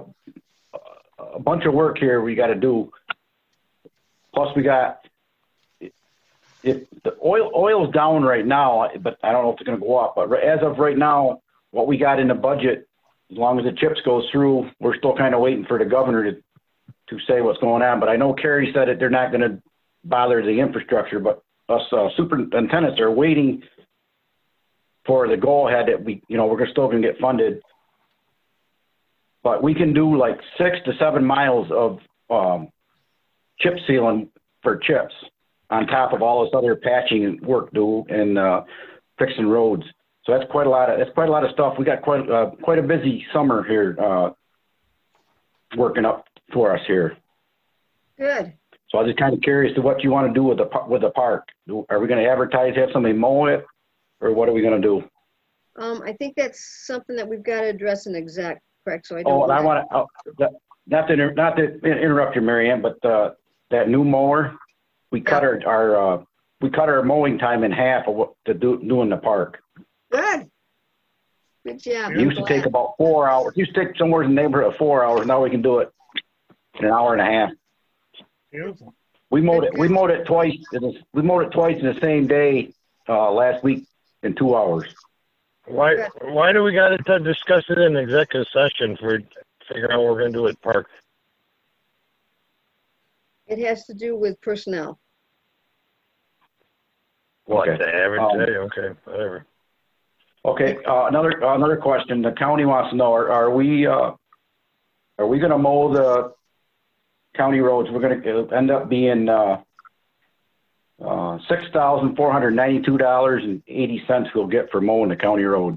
a bunch of work here we got to do. Plus we got, if the oil oil's down right now, but I don't know if it's going to go up. But as of right now, what we got in the budget, as long as the CHIPS goes through, we're still kind of waiting for the governor to to say what's going on. But I know Kerry said that they're not going to bother the infrastructure, but us uh, superintendents are waiting for the go ahead that we, you know, we're still going to get funded. But we can do like six to seven miles of um, chip sealing for chips on top of all this other patching work due and uh, fixing roads. So that's quite a lot of that's quite a lot of stuff. We got quite uh, quite a busy summer here uh, working up for us here. good. So I was just kind of curious to what you want to do with the with the park. Are we going to advertise, have somebody mow it, or what are we going to do? Um, I think that's something that we've got to address in exec, correct? So I don't. Oh, and I wanna- want to, uh, not to, inter- not to interrupt you, Mary Ann, but, uh, that new mower, we cut our, our, uh, we cut our mowing time in half of what to do, do in the park. Good. Good job. It used to take about four hours. It used to take somewhere in the neighborhood of four hours. Now we can do it in an hour and a half. Beautiful. We mowed it, we mowed it twice, in the- we mowed it twice in the same day, uh, last week in two hours. Why, why do we got to discuss it in executive session for figuring out what we're going to do at park? It has to do with personnel. What, Okay. the average Um, day? Okay, whatever. Okay, uh, another, another question. The county wants to know, are, are we, uh, are we gonna mow the county roads? We're gonna it'll end up being, uh, uh, six thousand four hundred ninety-two dollars and eighty cents we'll get for mowing the county roads.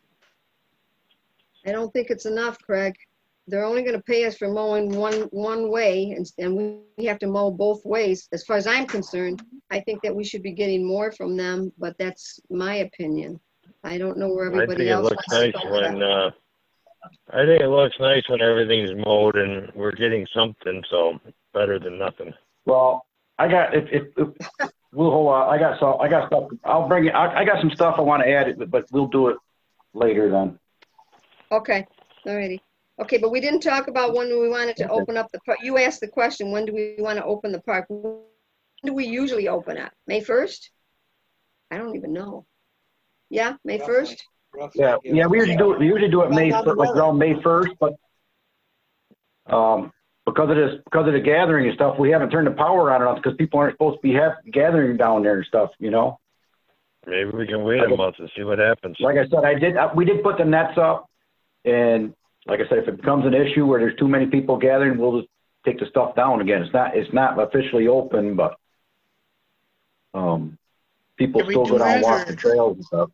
I don't think it's enough, Craig. They're only gonna pay us for mowing one, one way, and, and we have to mow both ways. As far as I'm concerned, I think that we should be getting more from them, but that's my opinion. I don't know where I think everybody it else looks wants to nice go with when, that. uh, I think it looks nice when everything's mowed and we're getting something, so better than nothing. Well, I got, if, if, if we'll hold on, I got some, I got stuff, I'll bring it, I, I got some stuff I want to add, but, but we'll do it later then. Okay, alrighty. Okay, but we didn't talk about when we wanted to open up the park. You asked the question, when do we want to open the park? When do we usually open it? May first? I don't even know. Yeah, May first? Roughly, Yeah, yeah, we usually do it, we usually do it May, Depends on the like weather. around May first, but, um, because of this, because of the gathering and stuff, we haven't turned the power on and because people aren't supposed to be have, gathering down there and stuff, you know? Maybe we can wait a month and see what happens. Like I said, I did, uh, we did put the nets up, and like I said, if it becomes an issue where there's too many people gathering, we'll just take the stuff down again. It's not, it's not officially open, but, um, people Can we still do go down and that, walk or- the trails and stuff.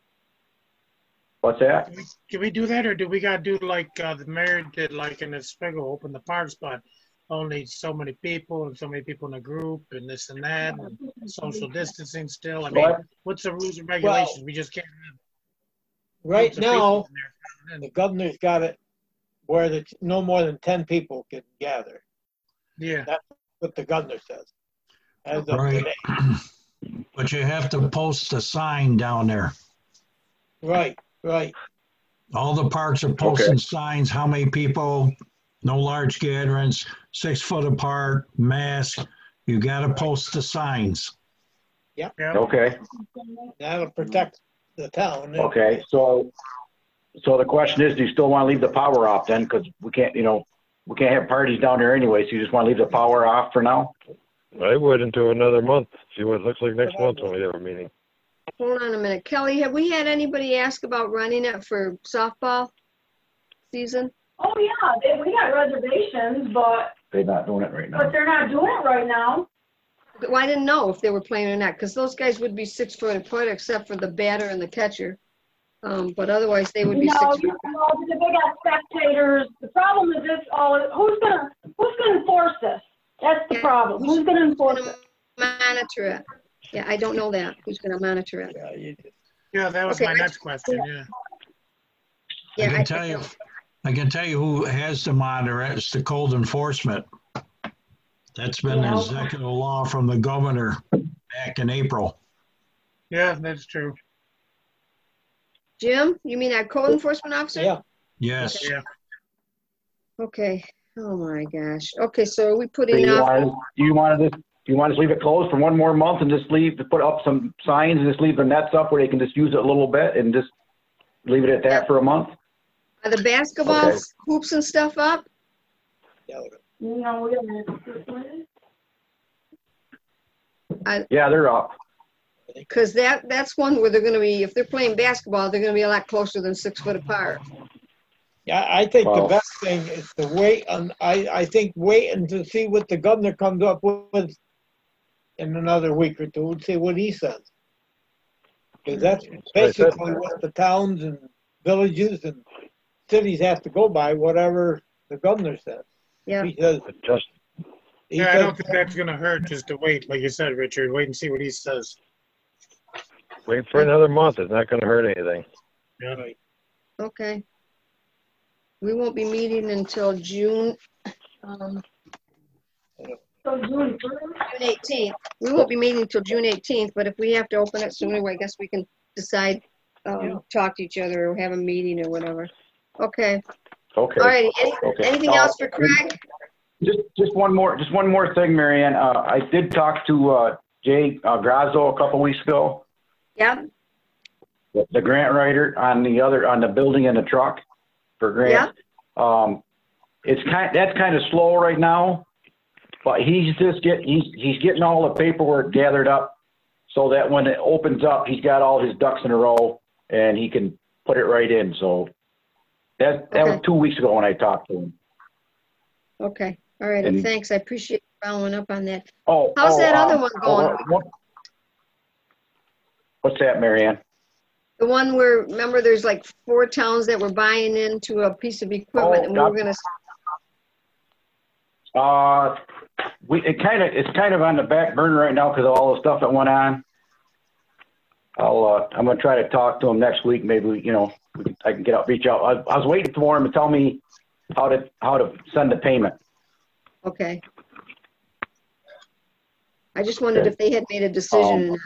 What's that? Can we, can we do that, or do we gotta do like, uh, the mayor did, like in the Spiegel, open the parks, but only so many people and so many people in a group and this and that, and social distancing still? I mean, What? what's the rules and regulations? We just can't have Right groups of people now, in there. the governor's got it where the, no more than ten people can gather. Yeah, What the governor says. As of Right. today. But you have to post a sign down there. Right, right. All the parks are posting signs, how many people, no large gatherings, six foot apart, mask. You gotta post the signs. yeah. Okay. That'll protect the town. Okay, so, so the question is, do you still want to leave the power off then? Because we can't, you know, we can't have parties down there anyway, so you just want to leave the power off for now? I would until another month, see what it looks like next month when we have a meeting. Hold on a minute. Kelly, have we had anybody ask about running it for softball season? Oh, yeah, they, we got reservations, but, They're not doing it right but now. they're not doing it right now. Well, I didn't know if they were playing or not, because those guys would be six foot apart except for the batter and the catcher. Um, but otherwise they would be No, six you foot. know, they got spectators. The problem is this, all, who's gonna, who's gonna enforce this? That's the Yeah, problem. who's- Who's gonna enforce Who's it? gonna monitor it? Yeah, I don't know that. Who's gonna monitor it? Yeah, you just- Yeah, that was Okay, my I- next question, yeah. Yeah, I can tell you, I can tell you who has to monitor it. It's the code enforcement. That's been an Yeah. executive law from the governor back in April. Yeah, that's true. Jim, you mean our code enforcement officer? Yeah, Yes. Yeah. Okay. Oh my gosh. Okay, so are we Do putting you off? want, do you want to just, do you want to just leave it closed for one more month and just leave, to put up some signs and just leave the nets up where they can just use it a little bit and just leave it at that for a month? Are the basketball Okay. hoops and stuff up? yeah. No, we don't. Yeah, they're up. Because that, that's one where they're gonna be, if they're playing basketball, they're gonna be a lot closer than six foot apart. Yeah, I think the Well- best thing is to wait on, I, I think waiting to see what the governor comes up with in another week or two, and see what he says. Because that's basically what the towns and villages and cities have to go by, whatever the governor says. Yeah. He says, Just, he Yeah, I says, don't think that's gonna hurt, just to wait, like you said, Richard, wait and see what he says. wait for another month, it's not gonna hurt anything. Yeah. Okay. We won't be meeting until June, um, So June first? June eighteenth. We won't be meeting until June eighteenth, but if we have to open it sooner, I guess we can decide, Yeah. um, talk to each other or have a meeting or whatever. Okay. Okay. All righty. Any, Okay. anything Uh, else for Craig? Just, just one more, just one more thing, Marianne. Uh, I did talk to, uh, Jay uh, Grazo a couple weeks ago, Yeah, the the grant writer on the other, on the building and the truck for grants. Um, it's kind, that's kind of slow right now, but he's just get, he's, he's getting all the paperwork gathered up so that when it opens up, he's got all his ducks in a row and he can put it right in. So that, that was Okay. two weeks ago when I talked to him. okay. All righty. And- Thanks. I appreciate you following up on that. Oh, How's oh, that other um, one going? oh, what- What's that, Marianne? The one where, remember, there's like four towns that were buying into a piece of equipment Oh, and we were that- gonna, Uh, we, it kind of, it's kind of on the back burner right now because of all the stuff that went on. I'll, uh, I'm gonna try to talk to him next week. Maybe, we, you know, we can, I can get out, reach out. I, I was waiting for him to tell me how to, how to send the payment. Okay. I just wondered if they had made a decision or Um,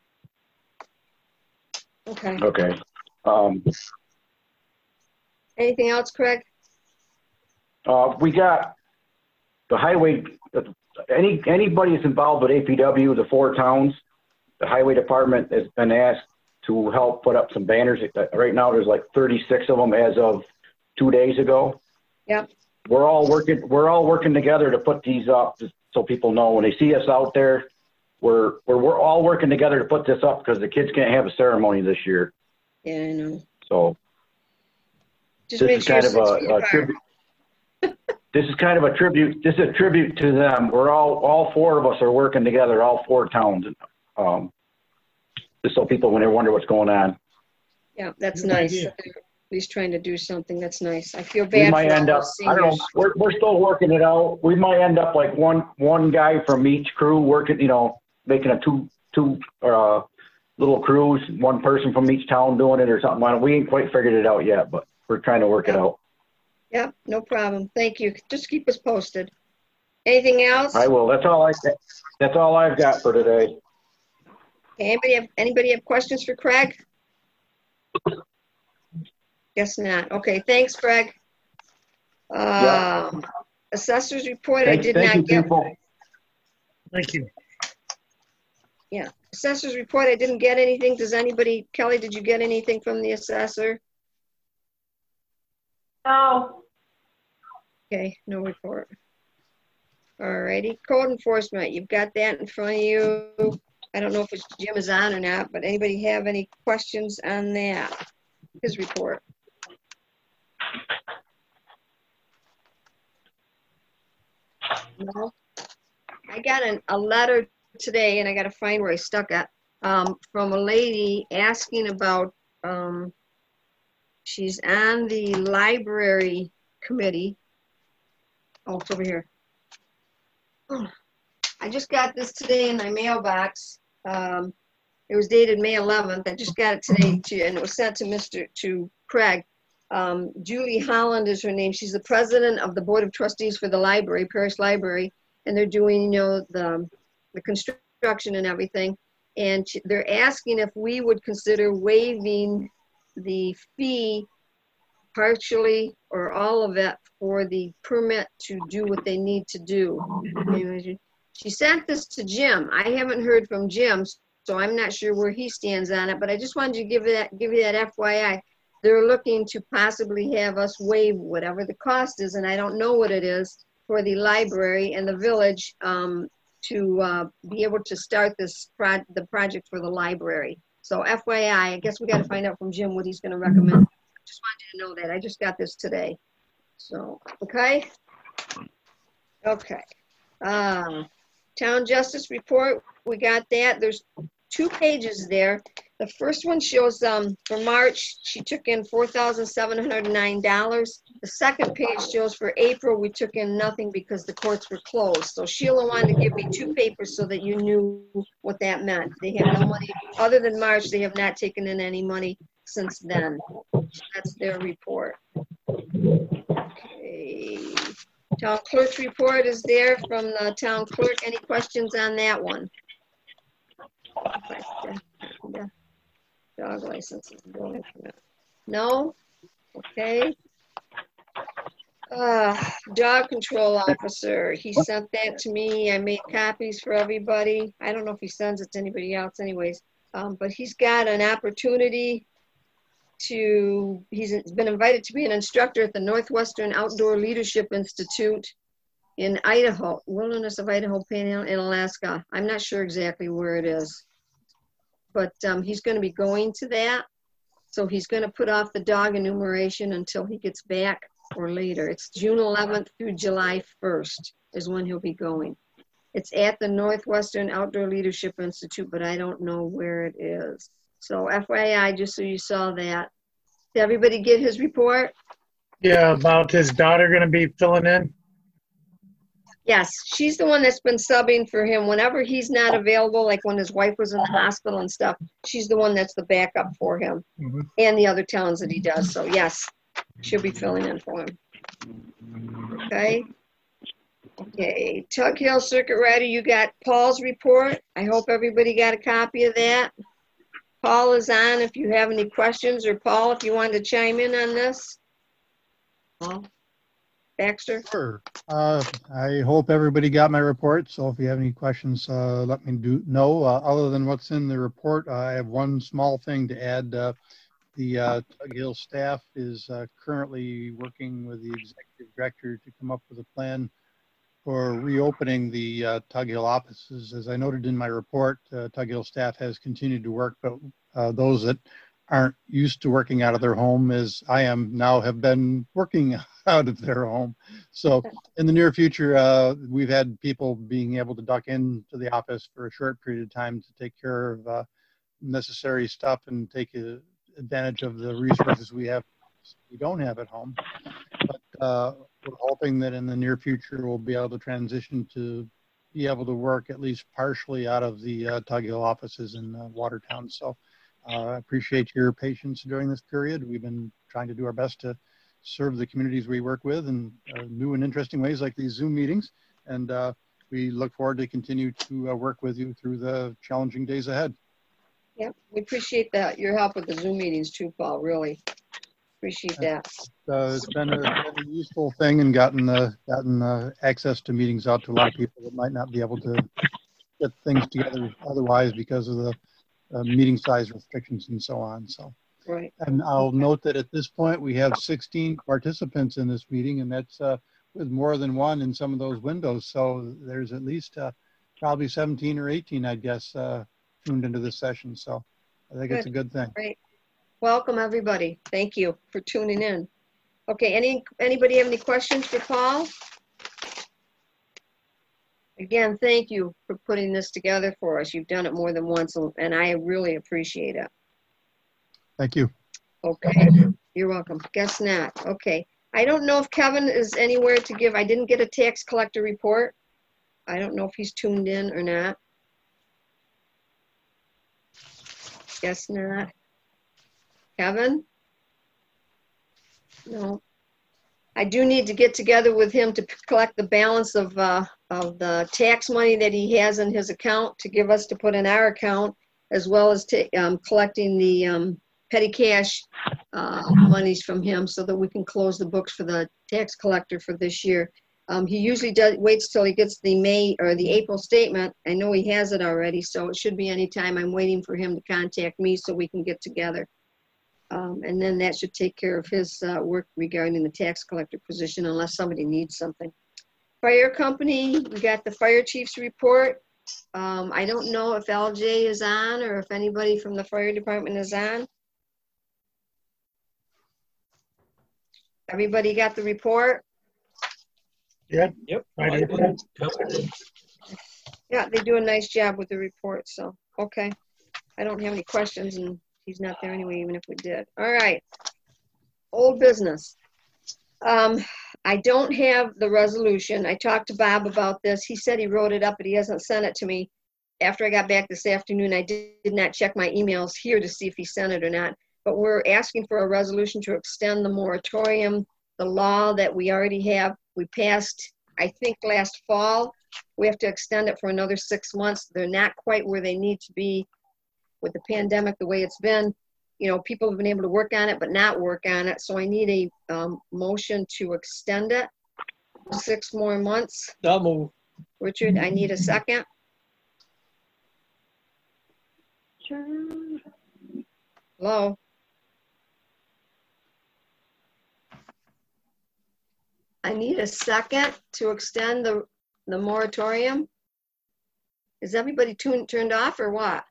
not. Okay. Okay. Um, Anything else, Craig? uh, we got the highway, any, anybody that's involved with A P W, the four towns, the highway department has been asked to help put up some banners. Right now, there's like thirty-six of them as of two days ago. Yep. We're all working, we're all working together to put these up so people know when they see us out there, we're, we're, we're all working together to put this up because the kids can't have a ceremony this year. Yeah, I know. So Just this make is sure kind of six feet a, a apart. tribute. This is kind of a tribute. This is a tribute to them. We're all, all four of us are working together, all four towns. Um, just so people, when they wonder what's going on, Yeah, that's Good nice. idea. At least trying to do something. That's nice. I feel we bad might for all end up, those I don't know, seniors. we're, we're still working it out. We might end up like one, one guy from each crew working, you know, making a two, two, uh, little crews, one person from each town doing it or something. I don't- We ain't quite figured it out yet, but we're trying to work it Yeah. out. Yeah, no problem. Thank you. Just keep us posted. Anything else? I will. That's all I, that's all I've got for today. Anybody have, anybody have questions for Craig? Guess not. Okay, thanks, Craig. Yeah. Um, assessor's report, I Thank, did thank you, not get. people. Thank you. Yeah, assessor's report, I didn't get anything. Does anybody, Kelly, did you get anything from the assessor? No, Okay, no report. All righty, code enforcement, you've got that in front of you. I don't know if it's Jim is on or not, but anybody have any questions on that? His report. No? I got an, a letter today, and I gotta find where I stuck it, um, from a lady asking about, um, she's on the library committee. Oh, it's over here. Oh, I just got this today in my mailbox. Um, it was dated May eleventh. I just got it today to, and it was sent to Mister to Craig. Um, Julie Holland is her name. She's the president of the Board of Trustees for the library, Parish Library, and they're doing, you know, the, the construction and everything. And she, they're asking if we would consider waiving the fee partially or all of it for the permit to do what they need to do. She sent this to Jim. I haven't heard from Jim, so I'm not sure where he stands on it, but I just wanted to give that, give you that F Y I. They're looking to possibly have us waive whatever the cost is, and I don't know what it is, for the library and the village um, to uh, be able to start this pro the project for the library. So F Y I, I guess we got to find out from Jim what he's going to recommend. Just wanted you to know that. I just got this today. So, okay? Okay. Um, Town Justice Report, we got that. There's two pages there. The first one shows um, for March, she took in four thousand seven hundred nine dollars. The second page shows for April, we took in nothing because the courts were closed. So Sheila wanted to give me two papers so that you knew what that meant. They have no money, other than March, they have not taken in any money since then. That's their report. Okay. Town clerk's report is there from the town clerk. Any questions on that one? Dog licenses. No? Okay. Uh, dog control officer, he sent that to me. I made copies for everybody. I don't know if he sends it to anybody else anyways. Um, but he's got an opportunity to, he's been invited to be an instructor at the Northwestern Outdoor Leadership Institute in Idaho, Wilderness of Idaho Panhandle in Alaska. I'm not sure exactly where it is, but um, he's going to be going to that. So he's going to put off the dog enumeration until he gets back or later. It's June eleventh through July first is when he'll be going. It's at the Northwestern Outdoor Leadership Institute, but I don't know where it is. So F Y I, just so you saw that. Did everybody get his report? Yeah, about his daughter gonna be filling in. Yes, she's the one that's been subbing for him whenever he's not available, like when his wife was in the hospital and stuff. She's the one that's the backup for him Mhm. and the other towns that he does. So yes, she'll be filling in for him. Okay. Okay, Tug Hill Circuit Rider, you got Paul's report. I hope everybody got a copy of that. Paul is on if you have any questions, or Paul, if you wanted to chime in on this. Paul Baxter? Sure. Uh, I hope everybody got my report. So if you have any questions, uh, let me do know. Uh, other than what's in the report, I have one small thing to add. Uh, the uh, Tug Hill staff is uh, currently working with the executive director to come up with a plan for reopening the uh, Tug Hill offices. As I noted in my report, uh, Tug Hill staff has continued to work, but uh, those that aren't used to working out of their home, as I am now, have been working out of their home. So in the near future, uh, we've had people being able to duck into the office for a short period of time to take care of uh, necessary stuff and take uh, advantage of the resources we have we don't have at home. But uh, we're hoping that in the near future, we'll be able to transition to be able to work at least partially out of the uh, Tug Hill offices in uh, Watertown. So uh, I appreciate your patience during this period. We've been trying to do our best to serve the communities we work with in uh, new and interesting ways like these Zoom meetings. And uh, we look forward to continue to uh, work with you through the challenging days ahead. Yep, we appreciate that, your help with the Zoom meetings too, Paul, really. Appreciate that. Uh, it's been a, been a useful thing and gotten uh, gotten uh, access to meetings out to a lot of people that might not be able to get things together otherwise because of the uh, meeting size restrictions and so on. So, right. And I'll note that at this point we have sixteen participants in this meeting, and that's uh, with more than one in some of those windows. So there's at least uh, probably seventeen or eighteen, I guess, uh, tuned into this session. So I think Good. It's a good thing. Great. Welcome, everybody. Thank you for tuning in. Okay, any anybody have any questions for Paul? Again, thank you for putting this together for us. You've done it more than once, and I really appreciate it. Thank you. Okay, you're welcome. Guess not. Okay, I don't know if Kevin is anywhere to give. I didn't get a tax collector report. I don't know if he's tuned in or not. Guess not. Kevin? No. I do need to get together with him to collect the balance of, uh, of the tax money that he has in his account to give us to put in our account, as well as to, um, collecting the um, petty cash uh, monies from him so that we can close the books for the tax collector for this year. Um, he usually does waits till he gets the May or the April statement. I know he has it already, so it should be any time. I'm waiting for him to contact me so we can get together. Um, and then that should take care of his uh, work regarding the tax collector position, unless somebody needs something. Fire company, we got the fire chief's report. Um, I don't know if L J is on or if anybody from the fire department is on. Everybody got the report? Yeah. Yep. I do. Yeah, they do a nice job with the report, so, okay. I don't have any questions, and he's not there anyway, even if we did. All right. Old business. Um, I don't have the resolution. I talked to Bob about this. He said he wrote it up, but he hasn't sent it to me. After I got back this afternoon, I did, did not check my emails here to see if he sent it or not. But we're asking for a resolution to extend the moratorium, the law that we already have. We passed, I think, last fall. We have to extend it for another six months. They're not quite where they need to be with the pandemic, the way it's been. You know, people have been able to work on it, but not work on it. So I need a um, motion to extend it six more months. I'll move. Richard, I need a second. Sure. Hello? I need a second to extend the, the moratorium. Is everybody tuned, turned off or what?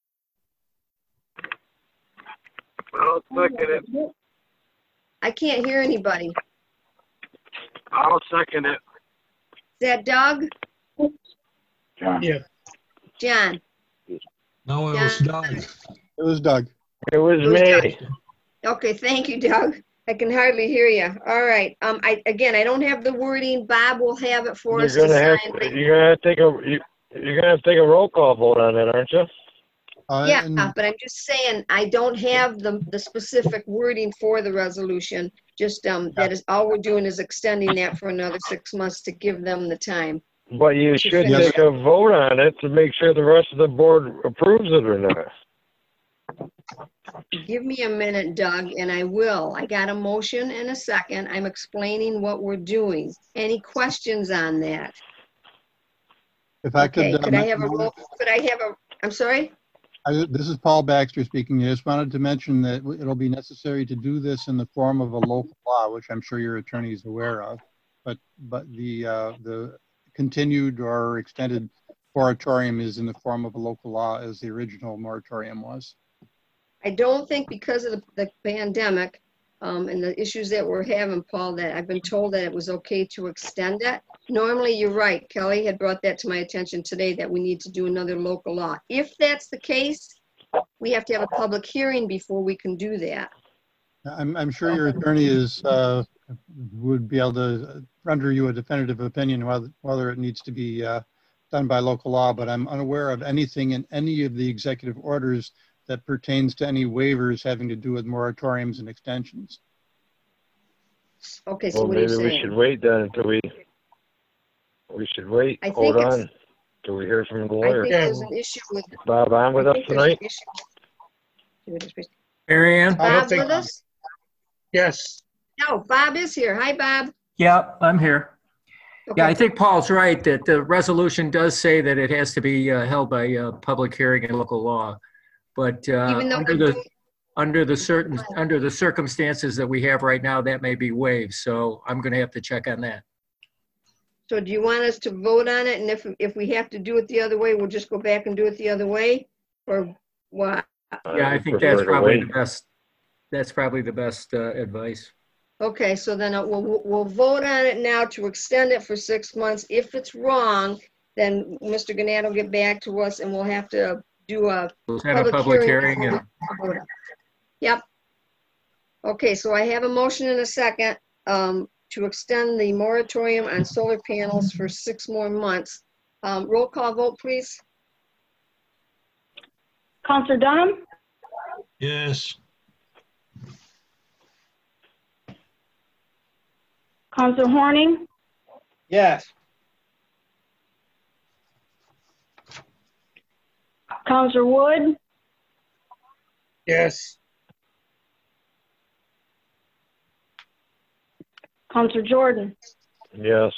I'll second it. I can't hear anybody. I'll second it. Is that Doug? John. Yeah. John? No, it was Doug. It was Doug. It was It was me. Okay, thank you, Doug. I can hardly hear you. All right. Um, I, again, I don't have the wording. Bob will have it for You're us to gonna have, sign. but- you're gonna have to take a, you, you're gonna have to take a roll call vote on that, aren't you? Uh, Yeah, and but I'm just saying, I don't have the, the specific wording for the resolution. Just, um, that is, all we're doing is extending that for another six months to give them the time. But you To should finish take a vote on it to make sure the rest of the board approves it or not. Give me a minute, Doug, and I will. I got a motion and a second. I'm explaining what we're doing. Any questions on that? if I could. Okay, uh, could I have a mention- roll, could I have a, I'm sorry? I- This is Paul Baxter speaking. I just wanted to mention that it'll be necessary to do this in the form of a local law, which I'm sure your attorney is aware of. But, but the, uh, the continued or extended moratorium is in the form of a local law as the original moratorium was. I don't think because of the, the pandemic, um, and the issues that we're having, Paul, that I've been told that it was okay to extend it. Normally, you're right. Kelly had brought that to my attention today, that we need to do another local law. If that's the case, we have to have a public hearing before we can do that. I'm, I'm sure your attorney is, uh, would be able to render you a definitive opinion whether, whether it needs to be uh, done by local law, but I'm unaware of anything in any of the executive orders that pertains to any waivers having to do with moratoriums and extensions. Okay, so Well, what are you maybe we saying? should wait then until we, we should wait, I hold think it's- on, till we hear from the I lawyer. think there's an issue with. Bob, on with I us think there's an tonight? issue- Mary Ann? I don't Bob think- with us? Yes. No, Bob is here. Hi, Bob. Yeah, I'm here. Yeah, I Okay. think Paul's right that the resolution does say that it has to be uh, held by uh, public hearing and local law. But uh, Even though under we're the, doing- under the certain, under the circumstances that we have right now, that may be waived. So I'm going to have to check on that. So do you want us to vote on it? And if, if we have to do it the other way, we'll just go back and do it the other way? Or what? Yeah, I would think prefer that's to probably the wait. best, that's probably the best uh, advice. Okay, so then uh, we'll, we'll- we'll vote on it now to extend it for six months. If it's wrong, then Mister Gannett will get back to us and we'll have to do a We'll have a public public hearing. hearing and before we vote. Yep. Okay, so I have a motion and a second um, to extend the moratorium on solar panels for six more months. Um, Roll call vote, please. Counselor Dunham, Yes. Counselor Horning, Yes. Counselor Wood, Yes. Counselor Jordan, Yes.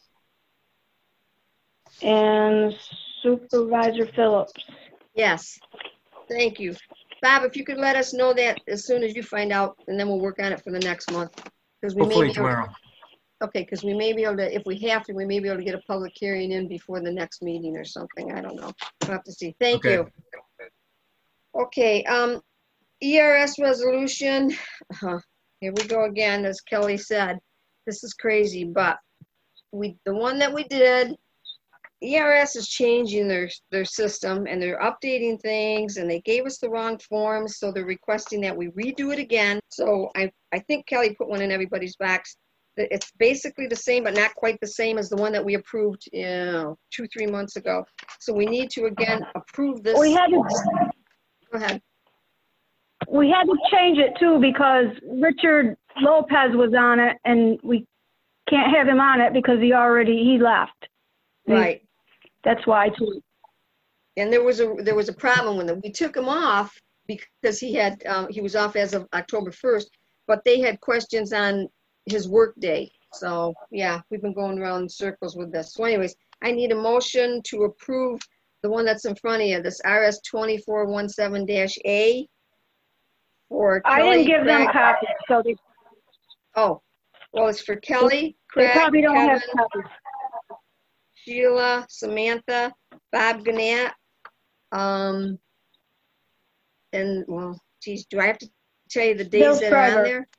and Supervisor Phillips. Yes. Thank you. Bob, if you could let us know that as soon as you find out, and then we'll work on it for the next month. Because we may hopefully be able to- tomorrow. Okay, because we may be able to, if we have to, we may be able to get a public hearing in before the next meeting or something. I don't know. We'll have to see. Thank Okay. you. Okay, um, E R S resolution, uh, here we go again, as Kelly said. This is crazy, but we, the one that we did, E R S is changing their, their system and they're updating things and they gave us the wrong forms, so they're requesting that we redo it again. So I, I think Kelly put one in everybody's box. That It's basically the same, but not quite the same as the one that we approved, you know, two, three months ago. So we need to again approve this. We had to, Go ahead. we had to change it too because Richard Lopez was on it and we can't have him on it because he already, he left. Right. That's why too. And there was a, there was a problem with it. We took him off because he had, um, he was off as of October first, but they had questions on his work day. So yeah, we've been going around in circles with this. So anyways, I need a motion to approve the one that's in front of you, this R S twenty-four seventeen dash A. For I Kelly, didn't give them Craig- copies, so they, Oh, well, it's for Kelly, they Craig, probably don't have Kevin, copies. Sheila, Samantha, Bob Gannett. Um, and well, geez, do I have to tell you the Bill days that are on Schreiber. there?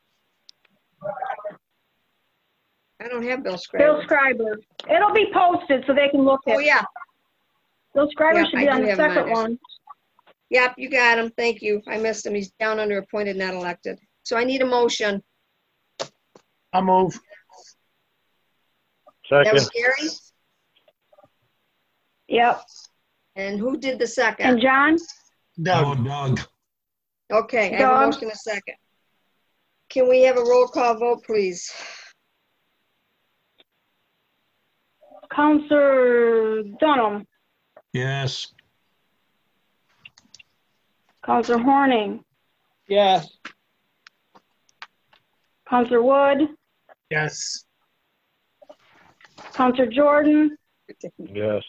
I don't have Bill Bill Scriber. Scriber. It'll be posted so they can look at Oh, it. yeah. Bill Scriber Yeah, should I be do on the have him on second there. one. Yep, you got him. Thank you. I missed him. He's down under appointed, not elected. So I need a motion. I'll move. That Second. was Gary? Yep. And who did the And second? John? Oh, Doug, Doug. Okay, I have a Doug? motion and a second. Can we have a roll call vote, please? Counselor Dunham, Yes. Counselor Horning, Yes, Counselor Wood, yes. Counselor Jordan, Yes.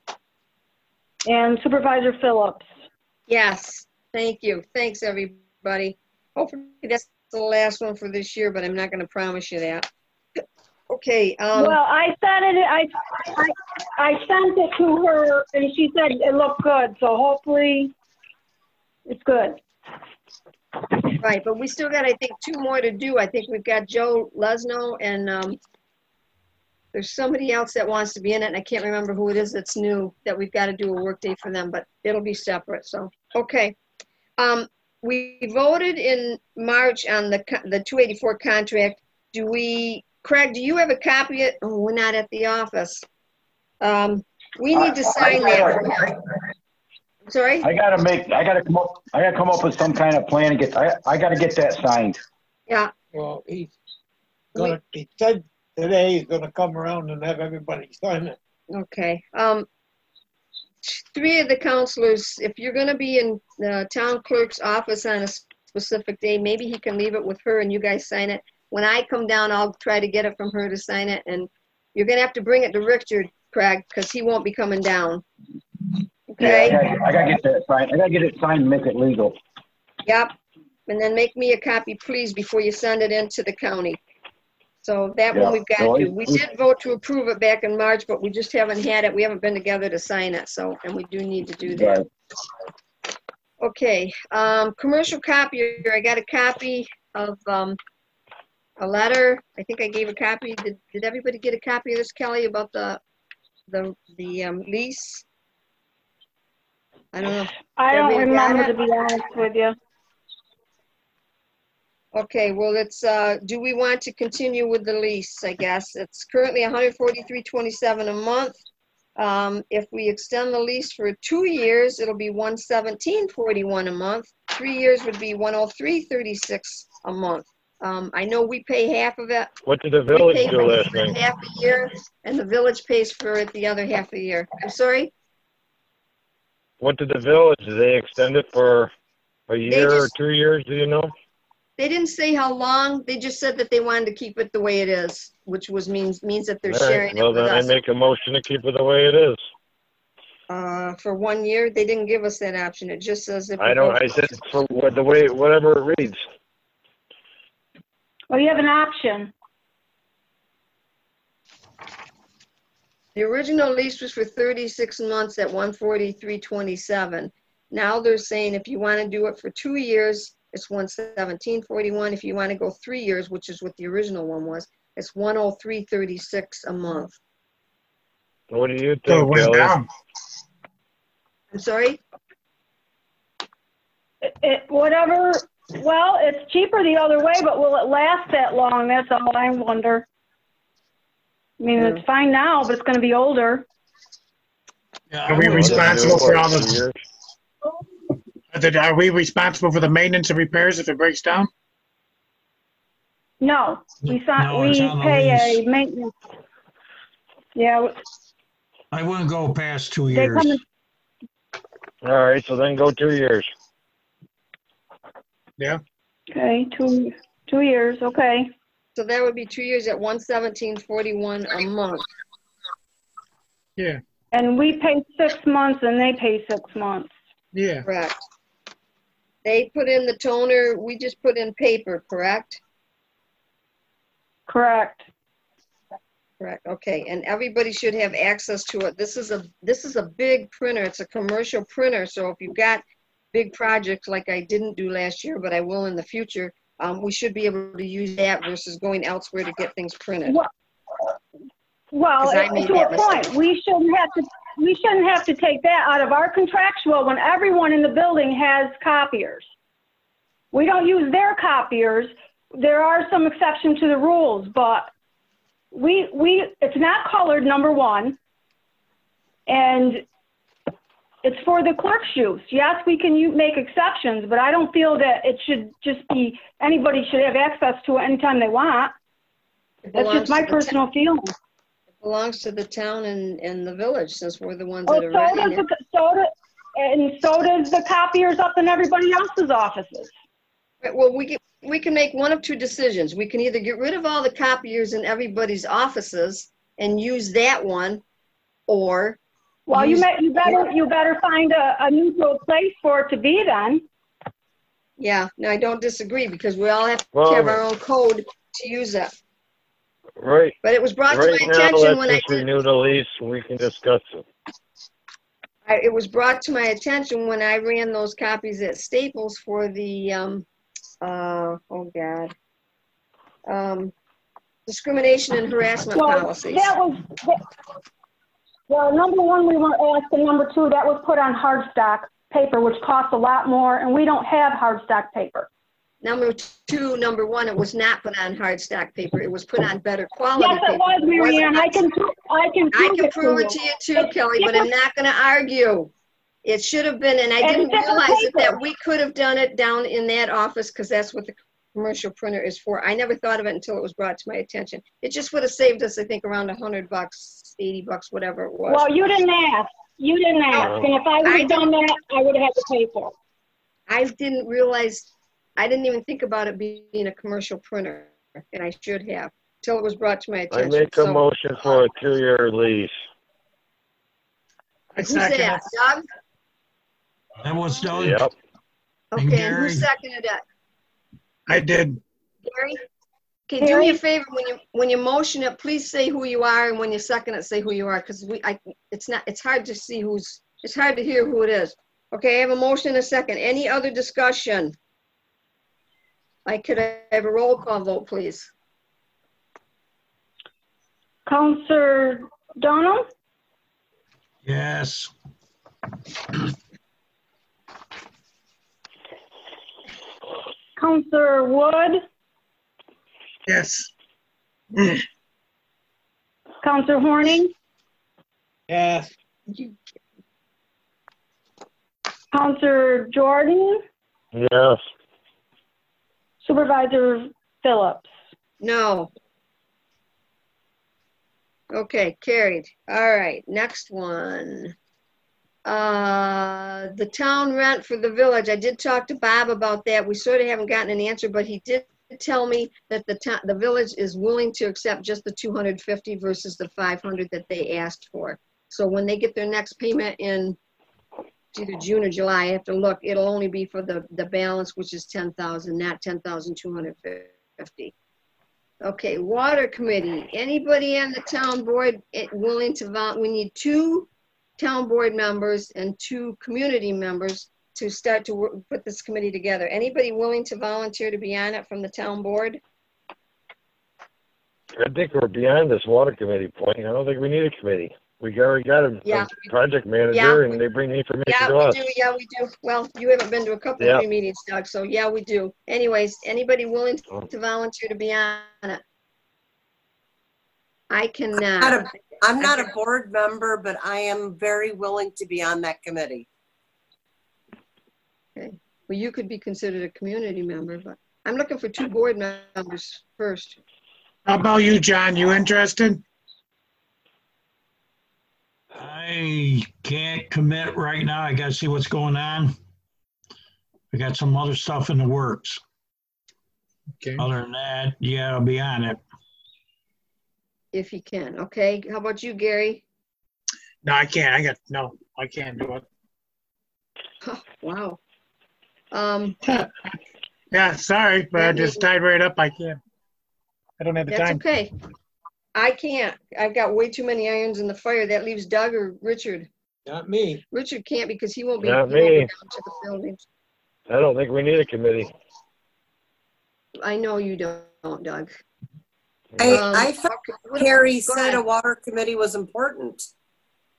and Supervisor Phillips. Yes, thank you. Thanks, everybody. Hopefully that's the last one for this year, but I'm not gonna promise you that. Okay, um, Well, I sent it, I, I, I sent it to her and she said it looked good, so hopefully it's good. right, but we still got, I think, two more to do. I think we've got Joe Lesno and, um, there's somebody else that wants to be in it, and I can't remember who it is that's new, that we've got to do a work day for them, but it'll be separate, so, okay. Um, we voted in March on the, co- the two eighty-four contract. Do we, Craig, do you have a copy of it? Oh, we're not at the office. Um, we need to sign that from him. Sorry? I gotta make, I gotta come up, I gotta come up with some kind of plan and get, I, I gotta get that signed. Yeah, well, he's gonna, he said today he's gonna come around and have everybody sign it. okay. Um, three of the counselors, if you're gonna be in the town clerk's office on a specific day, maybe he can leave it with her and you guys sign it. When I come down, I'll try to get it from her to sign it, and you're gonna have to bring it to Richard, Craig, because he won't be coming down. Yeah, I Okay? gotta, I gotta get that signed, I gotta get it signed and make it legal. Yep. And then make me a copy, please, before you send it into the county. So that one Yeah, we've got so to I- do. We did vote to approve it back in March, but we just haven't had it. We haven't been together to sign it, so, and we do need to do that. Right. Okay, um, commercial copier, I got a copy of, um, a letter. I think I gave a copy. Did, did everybody get a copy of this, Kelly, about the, the, the, um, lease? I don't know. I don't Everybody got remember, it? to be honest with you. Okay, well, it's, uh, do we want to continue with the lease, I guess? It's currently one hundred forty-three twenty-seven a month. Um, if we extend the lease for two years, it'll be one seventeen forty-one a month. Three years would be one oh three thirty-six a month. Um, I know we pay half of it. What did the We village pay do for last it night? half a year, and the village pays for it the other half a year. I'm sorry? What did the village, did they extend it for a year or just- two years, do you know? They didn't say how long. They just said that they wanted to keep it the way it is, which was means, means that they're All right, sharing it well, with then I us. make a motion to keep it the way it is. Uh, for one year, they didn't give us that option. It just says if. I we don't, go- I said for what- the way, whatever it reads. Well, you have an option. The original lease was for thirty-six months at one forty-three twenty-seven. Now they're saying if you want to do it for two years, it's one seventeen forty-one. If you want to go three years, which is what the original one was, it's one oh three thirty-six a month. What do you So it think, went Kelly? down. I'm sorry? It, it, whatever, well, it's cheaper the other way, but will it last that long? That's all I wonder. I mean, it's fine now, but it's gonna be older. Yeah, Are I we would- responsible for all Two the, years? are the- are we responsible for the maintenance and repairs if it breaks down? No, we sign, No, it's we on the pay lease. a maintenance. Yeah, I wouldn't go past two they years. come, in- All right, so then go two years. Yeah, okay, two, two years, okay. So that would be two years at one seventeen forty-one a month. yeah, And we pay six months and they pay six months. yeah. Correct. They put in the toner, we just put in paper, correct? Correct. Correct, okay, and everybody should have access to it. This is a, this is a big printer, it's a commercial printer, so if you've got big projects like I didn't do last year, but I will in the future, um, we should be able to use that versus going elsewhere to get things printed. Well, well, 'Cause I made to a that mistake. point, we shouldn't have to, we shouldn't have to take that out of our contractual when everyone in the building has copiers. We don't use their copiers, there are some exceptions to the rules, but we, we, it's not colored, number one. And it's for the clerk's use. Yes, we can u- make exceptions, but I don't feel that it should just be, anybody should have access to it anytime they want. It That's belongs just my to the personal town- feeling. it belongs to the town and, and the village, since we're the ones Oh, that are so does, running it. the, so do, and so does the copiers up in everybody else's offices. Right, well, we can, we can make one of two decisions. We can either get rid of all the copiers in everybody's offices and use that one, or Well, you use- may, you better, you better find a, a neutral place for it to be then. Yeah, no, I don't disagree, because we all have to Well- have our own code to use it. Right, But it was brought to right my now, attention when let's I just did, renew the lease, we can discuss it. I, it was brought to my attention when I ran those copies at Staples for the, um, uh, oh God. Um, discrimination and harassment Well, policies. that was, that- well, number one, we weren't asked, and number two, that was put on hard stock paper, which costs a lot more, and we don't have hard stock paper. Number two, number one, it was not put on hard stock paper. It was put on better quality Yes, paper. it was, It wasn't- Mary Ann. I can, pro- I can I prove can it to prove you. it to you too, It's Kelly, but I'm different- not gonna argue. It should have been, and I And didn't it's different realize it, paper. that we could have done it down in that office, because that's what the commercial printer is for. I never thought of it until it was brought to my attention. It just would have saved us, I think, around a hundred bucks, eighty bucks, whatever it was. Well, you didn't ask. You didn't ask, and if I would I have done that, I would have had to pay for it. I didn't realize, I didn't even think about it being a commercial printer, and I should have, till it was brought to my I attention. make a So, motion for a two-year lease. I who's second that? it. Doug? That was Doug. Yep, And Okay, and who Gary? seconded it? I did. Gary? Okay, do me a favor, when you, when you motion it, please say who you are, and when you second it, say who you are, because we, I, it's not, it's hard to see who's, it's hard to hear who it is. Okay, I have a motion and a second. Any other discussion? I could have a roll call vote, please. Counselor Donald, Yes. Counselor Wood, Yes. Counselor Horning, Yes, Counselor Jordan, yes, Supervisor Phillips. No. Okay, carried. All right, next one. Uh, the town rent for the village. I did talk to Bob about that. We sort of haven't gotten an answer, but he did tell me that the town, the village is willing to accept just the two hundred fifty versus the five hundred that they asked for. So when they get their next payment in it's either June or July, I have to look, it'll only be for the, the balance, which is ten thousand, not ten thousand two hundred fifty. Okay, water committee. Anybody on the town board eh, willing to vol, we need two town board members and two community members to start to work, put this committee together. Anybody willing to volunteer to be on it from the town board? I think we're beyond this water committee point. I don't think we need a committee. We already got a, Yeah. a project manager, Yeah. and they bring the information Yeah, to we us. do, yeah, we do. Well, you haven't been to a couple Yeah. of meetings, Doug, so yeah, we do. Anyways, anybody willing to volunteer to be on it? I Not cannot. a- I'm not a board member, but I am very willing to be on that committee. Okay, well, you could be considered a community member, but I'm looking for two board members first. How about you, John? You interested? I can't commit right now. I gotta see what's going on. I got some other stuff in the works. Okay. Other than that, yeah, I'll be on it. If you can, okay? How about you, Gary? No, I can't. I got, no, I can't do it. Huh, wow. Um, Yeah, sorry, but I That just may- tied right up. I can't. I don't have the that's time. okay. I can't. I've got way too many irons in the fire. That leaves Doug or Richard. not me. Richard can't because he won't be, he Not won't go me. down to the building. I don't think we need a committee. I know you don't, Doug. I, Um, I thought okay, what- Harry go said ahead. a water committee was important.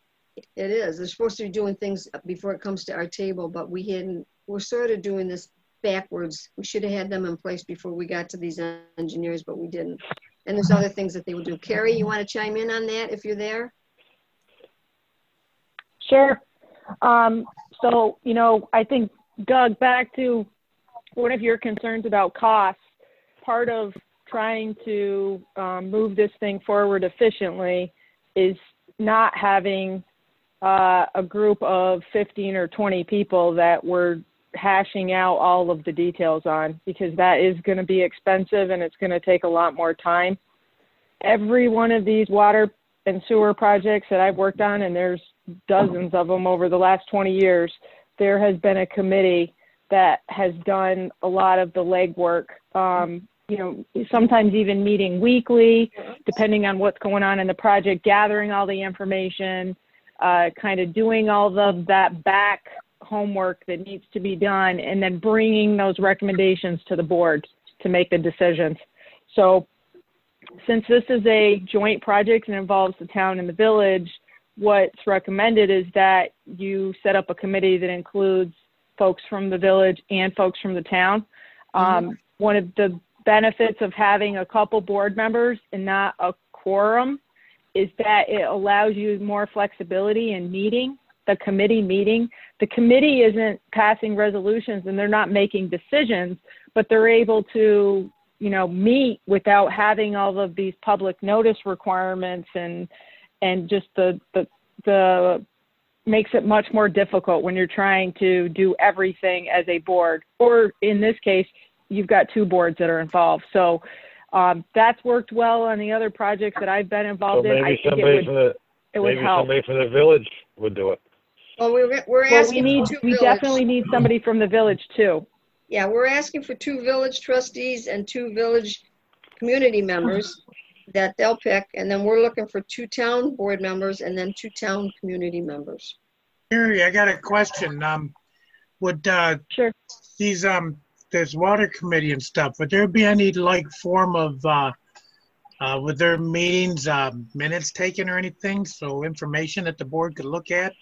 It is. They're supposed to be doing things before it comes to our table, but we hadn't, we're sort of doing this backwards. We should have had them in place before we got to these engineers, but we didn't. And there's other things that they will do. Carrie, you want to chime in on that if you're there? Sure. Um, so, you know, I think, Doug, back to one of your concerns about costs, part of trying to um, move this thing forward efficiently is not having uh, a group of fifteen or twenty people that we're hashing out all of the details on, because that is going to be expensive and it's going to take a lot more time. Every one of these water and sewer projects that I've worked on, and there's dozens of them over the last twenty years, there has been a committee that has done a lot of the legwork, um, you know, sometimes even meeting weekly, depending on what's going on in the project, gathering all the information, uh, kind of doing all of that back homework that needs to be done, and then bringing those recommendations to the board to make the decisions. So since this is a joint project and involves the town and the village, what's recommended is that you set up a committee that includes folks from the village and folks from the town. Um, mm-hmm. One of the benefits of having a couple board members and not a quorum is that it allows you more flexibility in meeting, the committee meeting. The committee isn't passing resolutions and they're not making decisions, but they're able to, you know, meet without having all of these public notice requirements and and just the the the makes it much more difficult when you're trying to do everything as a board, or in this case, you've got two boards that are involved. So um, that's worked well on the other projects that I've been involved so in. Maybe I think somebody it would, from the it would maybe help. somebody from the village would do it. Well, we're, we're Well, asking we need, for two we village. definitely need somebody from the village too. Yeah, we're asking for two village trustees and two village community members that they'll pick, and then we're looking for two town board members and then two town community members. Gary, I got a question. Um, would uh, sure. these um, this water committee and stuff, would there be any like form of uh, uh, would their meetings uh, minutes taken or anything, so information that the board could look at?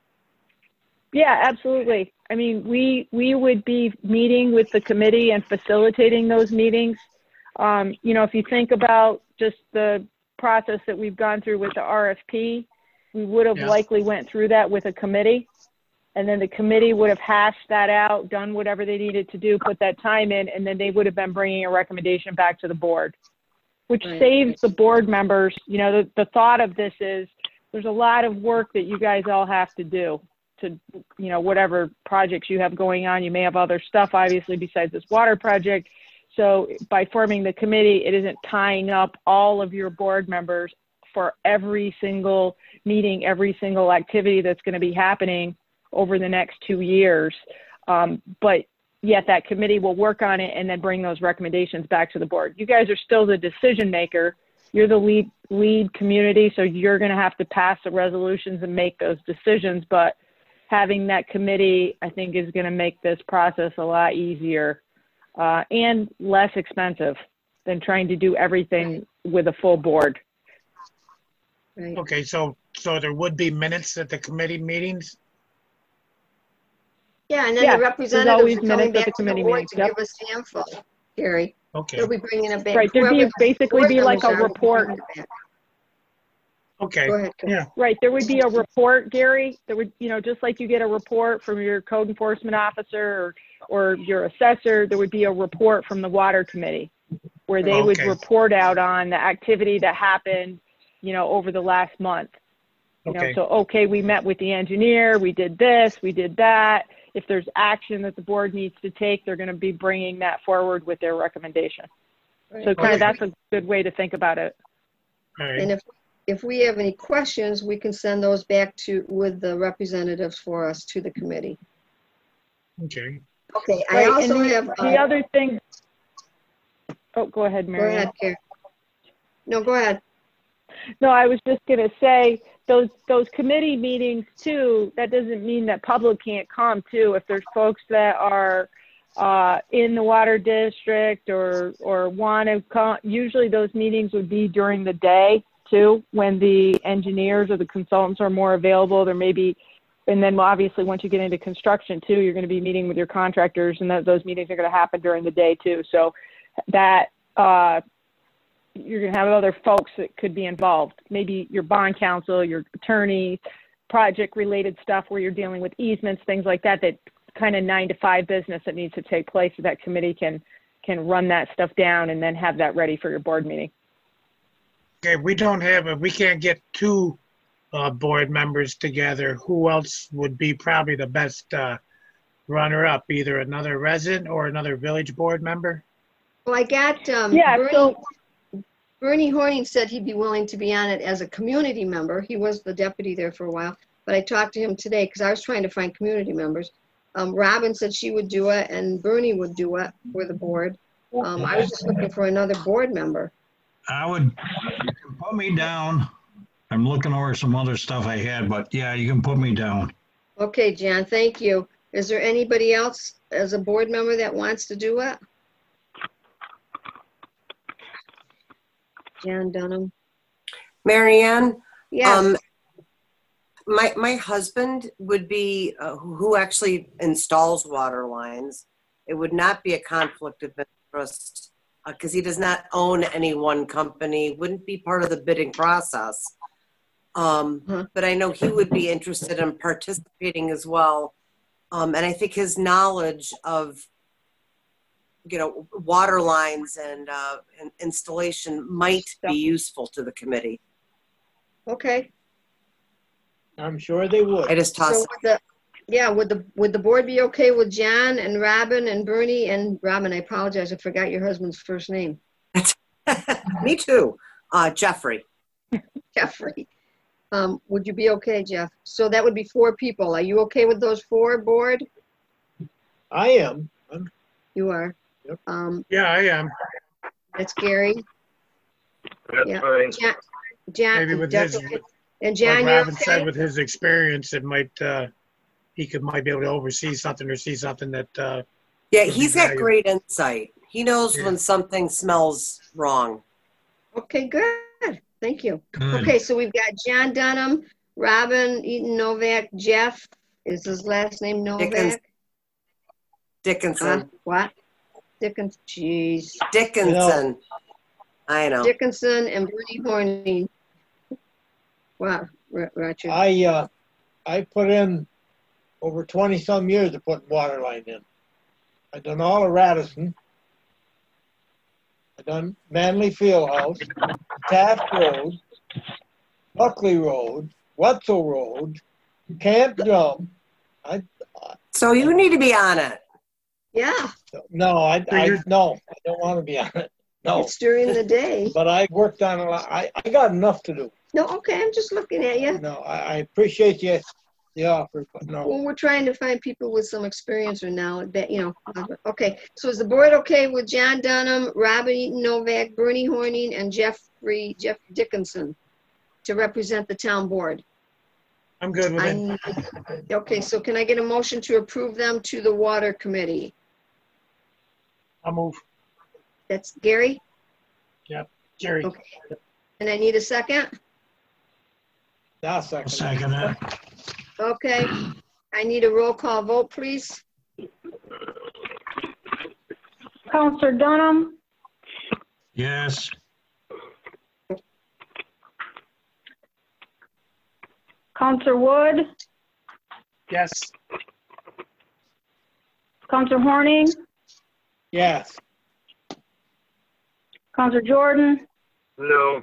Yeah, absolutely. I mean, we we would be meeting with the committee and facilitating those meetings. Um, you know, if you think about just the process that we've gone through with the R F P, we would have Yeah. likely went through that with a committee, and then the committee would have hashed that out, done whatever they needed to do, put that time in, and then they would have been bringing a recommendation back to the board, which Right. saves the board members. You know, the, the thought of this is there's a lot of work that you guys all have to do to, you know, whatever projects you have going on. You may have other stuff, obviously, besides this water project. So by forming the committee, it isn't tying up all of your board members for every single meeting, every single activity that's going to be happening over the next two years. Um, but yet that committee will work on it and then bring those recommendations back to the board. You guys are still the decision maker. You're the lead lead community, so you're going to have to pass the resolutions and make those decisions. But having that committee, I think, is going to make this process a lot easier uh, and less expensive than trying to do everything with a full board. Right. Okay, so so there would be minutes at the committee meetings? Yeah, and then Yeah, the there's representatives always are coming minutes at back the to the committee board meetings, to yep. give us the info, Gary. Okay, They'll be bringing it back. Right, there'd be Whoever the basically board be like a members are will be report. bringing it back. okay, Go ahead, Carrie. yeah, Right, there would be a report, Gary. There would, you know, just like you get a report from your code enforcement officer or, or your assessor, there would be a report from the water committee where they would Okay. report out on the activity that happened, you know, over the last month. You know, okay, so, okay, we met with the engineer, we did this, we did that. If there's action that the board needs to take, they're going to be bringing that forward with their recommendation. Right. So kind of Okay. that's a good way to think about it. all And right, if, if we have any questions, we can send those back to, with the representatives for us to the committee. okay. Okay, I Right, and also the, have, the uh, other thing, oh, go ahead, go Mary Ann. ahead, Carrie. No, go ahead. No, I was just going to say those those committee meetings too. That doesn't mean that public can't come too. If there's folks that are uh, in the water district or or want to come, usually those meetings would be during the day too, when the engineers or the consultants are more available. There may be and then obviously once you get into construction too, you're going to be meeting with your contractors, and that, those meetings are going to happen during the day too. So that uh, you're going to have other folks that could be involved. Maybe your bond counsel, your attorney, project related stuff where you're dealing with easements, things like that, that kind of nine to five business that needs to take place so that committee can, can run that stuff down and then have that ready for your board meeting. Okay, we don't have, a we can't get two uh, board members together. Who else would be probably the best uh, runner-up? Either another resident or another village board member? Well, I got, um, Yeah, Bernie, so Bernie Horning said he'd be willing to be on it as a community member. He was the deputy there for a while, but I talked to him today because I was trying to find community members. Um, Robin said she would do it and Bernie would do it for the board. Um, I was just looking for another board member. I would, you can put me down. I'm looking over some other stuff I had, but yeah, you can put me down. Okay, John, thank you. Is there anybody else as a board member that wants to do it? John Dunham. Marianne, Yes. um, my, my husband would be, uh, who actually installs water lines. It would not be a conflict of interest because uh, he does not own any one company, wouldn't be part of the bidding process. Um, Huh. But I know he would be interested in participating as well. Um, and I think his knowledge of, you know, water lines and, uh, and installation might be useful to the committee. Okay. I'm sure they would. I just So toss would the, yeah, would the, would the board be okay with John and Robin and Bernie and Robin? I apologize, I forgot your husband's first name. it. Me too. Uh, Jeffrey. Jeffrey. Um, would you be okay, Jeff? So that would be four people. Are you okay with those four, board? I am. I'm- You are. Yep. Um, Yeah, I am. that's Gary. That's Yeah. fine. John, John, Maybe with Jeff, his, okay. And like John, you're Robin said, okay? with his experience, it might, uh, he could, might be able to oversee something or see something that, uh, Yeah, Would be he's got valuable. great insight. He knows Yeah. when something smells wrong. Okay, good. Thank you. Good. Okay, so we've got John Dunham, Robin Eaton Novak, Jeff, is his last name Dickens. Novak? Dickinson. Huh? What? Dickens, jeez. Dickinson. I know. Dickinson and Bernie Horning. Wow, R- Roger. I, uh, I put in over twenty some years of putting water line in. I done all of Radisson. I done Manley Fieldhouse, Taft Road, Buckley Road, Wetzel Road, Camp Drum. I, So you need to be on it. Yeah, no, I, So I, you're- no, I don't want to be on it. No, it's during the day. but I worked on a lot. I, I got enough to do. No, okay, I'm just looking at you. No, I, I appreciate you, the offer, but no. Well, we're trying to find people with some experience or knowledge that, you know, okay. So is the board okay with John Dunham, Robin Eaton Novak, Bernie Horning, and Jeffrey, Jeff Dickinson to represent the town board? I'm good with I it. need- Okay, so can I get a motion to approve them to the water committee? I'll move. That's Gary? Jerry. Okay. And I need a second? Now, I'll second. second it. Okay. I need a roll call vote, please. Counselor Dunham, Yes. Counselor Wood, Yes. Counselor Horning, Yes, Counselor Jordan, No.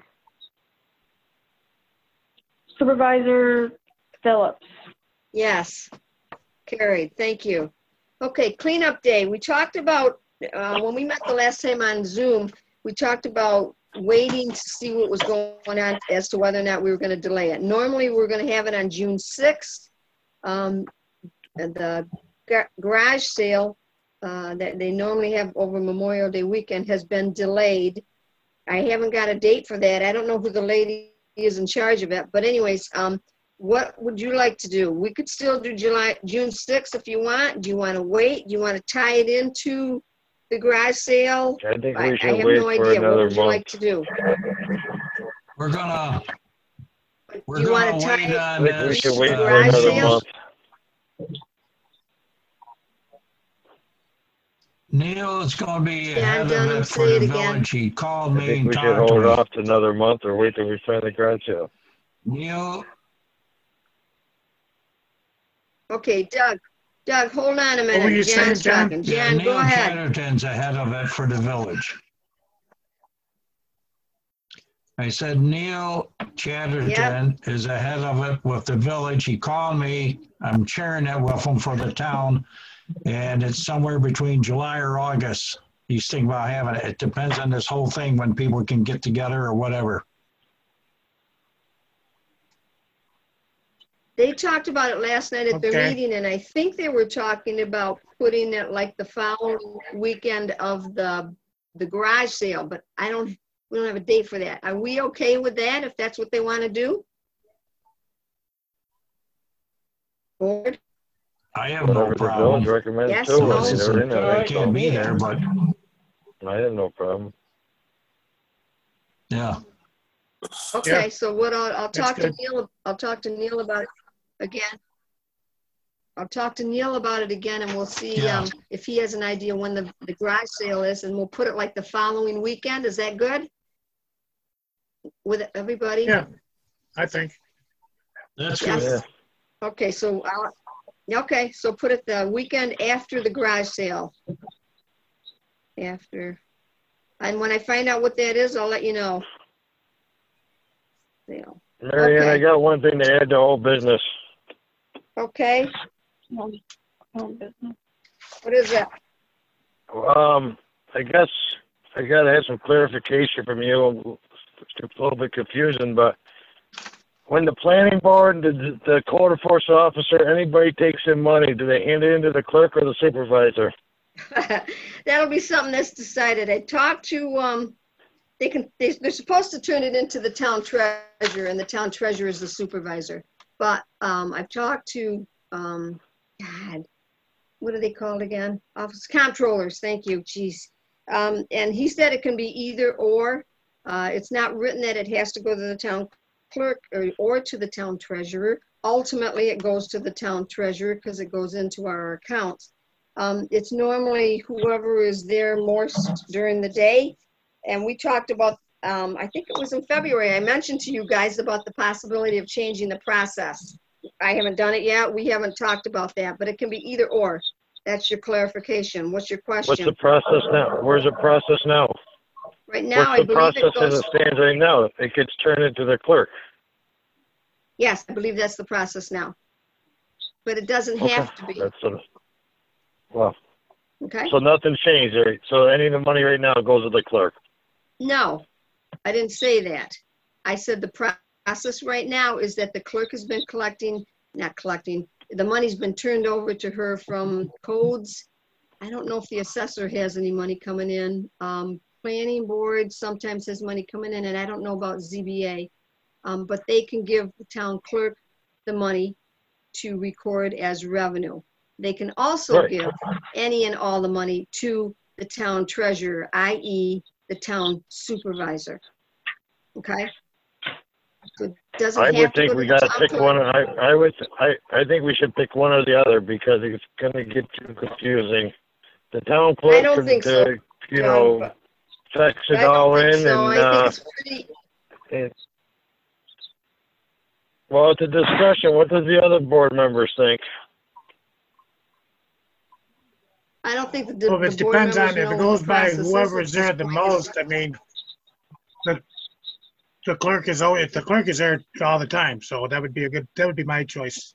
Supervisor Phillips. Yes. Carried. Thank you. Okay, cleanup day. We talked about, uh, when we met the last time on Zoom, we talked about waiting to see what was going on as to whether or not we were going to delay it. Normally, we're going to have it on June sixth. Um, and the gar- garage sale uh, that they normally have over Memorial Day weekend has been delayed. I haven't got a date for that. I don't know who the lady is in charge of it. But anyways, um, what would you like to do? We could still do July, June sixth if you want. Do you want to wait? Do you want to tie it into the garage sale? I think I, we I should have wait no for idea. What another would you like month. to do? We're gonna, Do we're you want gonna to wait tie it? I on think we this. should wait the for garage another sale? month. Neil is going to be Stand ahead down of and it for say the it again. village. He called I me think and we should talked to hold me. off to another month or wait till we sign the garage sale. Neil, Okay, Doug, Doug, hold on a What were minute. you saying, Jan's John? talking. yeah, Jan, go Neil ahead. Chatterton's ahead of it for the village. I said Neil Chatterton is ahead of it with the village. He called me. I'm sharing it with him for the town. And it's somewhere between July or August. He's thinking about having it. It depends on this whole thing when people can get together or whatever. They talked about it last night at their Okay. meeting, and I think they were talking about putting it like the following weekend of the, the garage sale, but I don't, we don't have a date for that. Are we okay with that, if that's what they want to do? Board? I have no Whatever the village problem. recommends Yes, too. no. I mean, they're in I there, can't so be there, but I have no problem. yeah. Okay, so what I'll, I'll That's talk to good. Neil, I'll talk to Neil about it again. I'll talk to Neil about it again, and we'll see Yeah. um, if he has an idea when the, the garage sale is, and we'll put it like the following weekend. Is that good? With everybody? Yeah, I think. That's Yes. good. Okay, so, I'll- okay, so put it the weekend after the garage sale. After. And when I find out what that is, I'll let you know. Sale. Marion, I Okay. got one thing to add to whole business. Okay, Home home business. what is that? Um, I guess I gotta have some clarification from you. It's a little bit confusing, but when the planning board, the, the code enforcement officer, anybody takes in money, do they hand it into the clerk or the supervisor? That'll be something that's decided. I talked to, um, they can, they, they're supposed to turn it into the town treasurer, and the town treasurer is the supervisor. But, um, I've talked to, um, God, what are they called again? Office comptrollers, thank you, geez. Um, and he said it can be either or. Uh, it's not written that it has to go to the town clerk or, or to the town treasurer. Ultimately, it goes to the town treasurer because it goes into our accounts. Um, it's normally whoever is there more s- during the day. And we talked about, um, I think it was in February, I mentioned to you guys about the possibility of changing the process. I haven't done it yet. We haven't talked about that, but it can be either or. That's your clarification. What's your What's question? the process now? Where's the process now? Right now, I What's the believe it process as goes, it stands right now? It gets turned into the clerk. yes, I believe that's the process now. But it doesn't Okay. have to be, That's a, well, okay? so nothing changed there. So any of the money right now goes to the clerk. No, I didn't say that. I said the pro- process right now is that the clerk has been collecting, not collecting, the money's been turned over to her from codes. I don't know if the assessor has any money coming in. Um, planning board sometimes has money coming in, and I don't know about Z B A. Um, but they can give the town clerk the money to record as revenue. They can also Right. give any and all the money to the town treasurer, that is the town supervisor. Okay? So it doesn't I have would to think go to we the gotta town pick clerk. one. I, I would, I, I think we should pick one or the other because it's gonna get too confusing. The town I clerk, don't could, think so, uh, you John, know, but checks it I don't all think in so. and, I think uh, it's pretty, and, well, it's a discussion. What does the other board members think? I don't think that the, Well, the it board depends members on, if know it what goes the by process is whoever at is this there the point. most, I mean, the, the clerk is, always if the clerk is there all the time, so that would be a good, that would be my choice.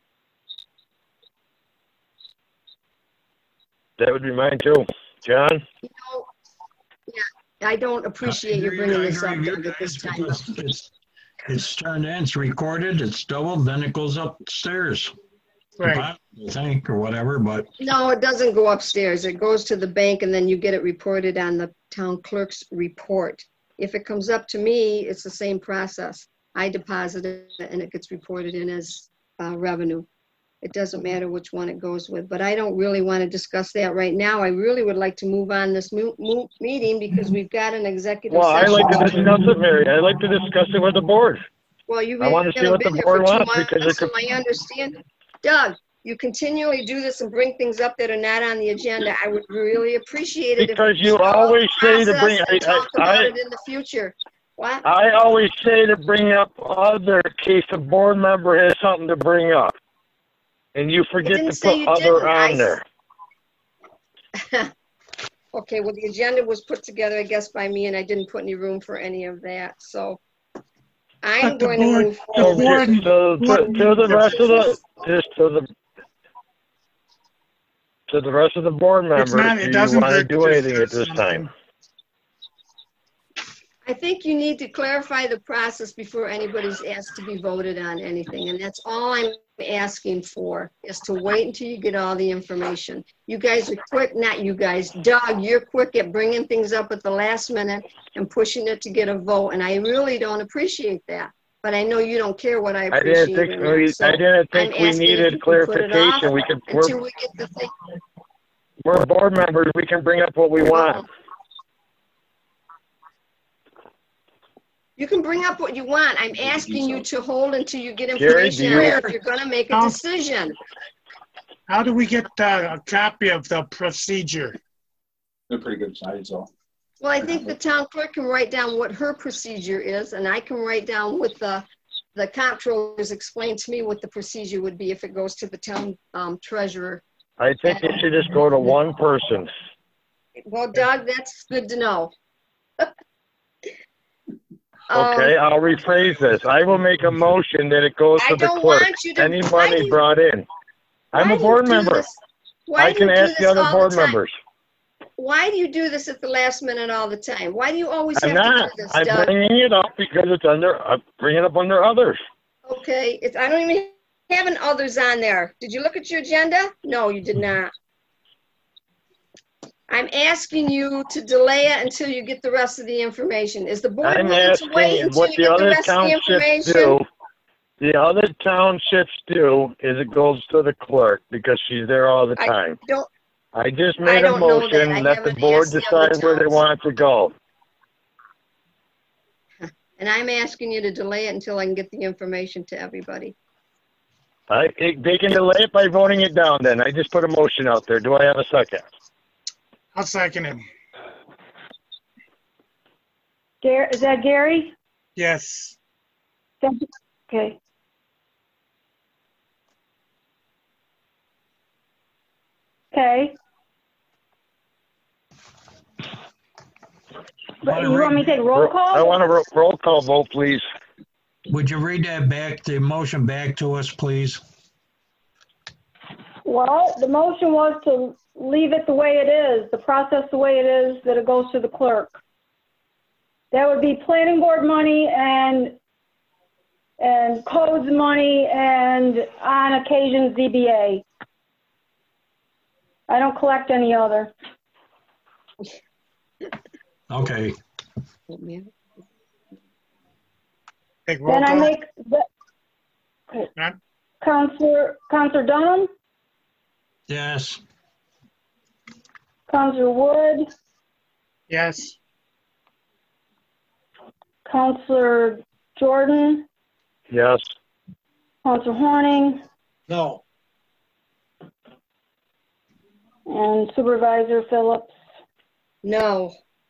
That would be mine too. John? You know, yeah, I don't appreciate you I agree- bringing I this agree up, with you Doug, at this guys time. because It's, it's turned in, it's recorded, it's doubled, then it goes upstairs. Right. I think, or whatever, but No, it doesn't go upstairs. It goes to the bank, and then you get it reported on the town clerk's report. If it comes up to me, it's the same process. I deposit it, and it gets reported in as uh, revenue. It doesn't matter which one it goes with, but I don't really want to discuss that right now. I really would like to move on this mo- mo- meeting because we've got an executive Well, I session. like to discuss it, Mary. I like to discuss it with the board. Well, you I wanna see haven't what the been here board for two wants because months, it so could- I understand. Doug, you continually do this and bring things up that are not on the agenda, I would really appreciate it. if Because you follow the always say to bring, process and I, talk about I, it in the future. What? I always say to bring up other in case a board member has something to bring up. And you forget didn't to say put you other didn't. I on s- there. Okay, well, the agenda was put together, I guess, by me, and I didn't put any room for any of that, so I'm But the going to board- move the So forward. board- just to, to, to the rest of the, just to the, to the rest of the board It's members, not, do it you doesn't want to hurt do to anything at discuss this something. time? I think you need to clarify the process before anybody's asked to be voted on anything, and that's all I'm asking for, is to wait until you get all the information. You guys are quick, not you guys, Doug, you're quick at bringing things up at the last minute and pushing it to get a vote, and I really don't appreciate that. But I know you don't care what I I appreciate didn't think, or not, we, so I didn't think I'm we asking if needed you can put it off clarification. We can, until we're, we get the thing. we're board members, we can bring up what we want. You can bring up what you want. I'm asking you to hold until you get Gary, do information you- if you're gonna make a How- decision. How do we get uh, a copy of the procedure? They're pretty good size, though. Well, I think the town clerk can write down what her procedure is, and I can write down what the, the comptroller's explained to me what the procedure would be if it goes to the town um, treasurer. I think it should just go to one person. Well, Doug, that's good to know. Um, Okay, I'll rephrase this. I will make a motion that it goes I to the don't clerk. want you to- Any why do money you- brought in. I'm why a do board you do member. this? Why I do can you do ask the this other all board time? members. Why do you do this at the last minute all the time? Why do you always I'm have to not. do this, I'm Doug? bringing it up because it's under, I'm bringing it up under others. Okay, it's, I don't even have an others on there. Did you look at your agenda? No, you did not. I'm asking you to delay it until you get the rest of the information. Is the board I'm willing to wait asking until what you the get the other rest of the townships information? do. The other townships do is it goes to the clerk because she's there all the I time. don't, I just I made a don't know that. motion, I let the haven't board asked the other decide where they towns. want to go. and I'm asking you to delay it until I can get the information to everybody. I, it- they can delay it by voting it down then. I just put a motion out there. Do I have a second? I'll second it. Gar- Is that Gary? Yes. Thank you. Okay. Okay. But you want me to take roll Ro- I call? want a ro- roll call vote, please. Would you read that back, the motion back to us, please? Well, the motion was to leave it the way it is, the process the way it is, that it goes to the clerk. That would be planning board money and, and codes money and on occasion Z B A. I don't collect any other. Okay. Take roll Then I call. make, the- okay. Huh? Counselor, Counselor Dunham, Yes. Counselor Wood, Yes. Counselor Jordan, Yes. Counselor Horning, No. and Supervisor Phillips. No.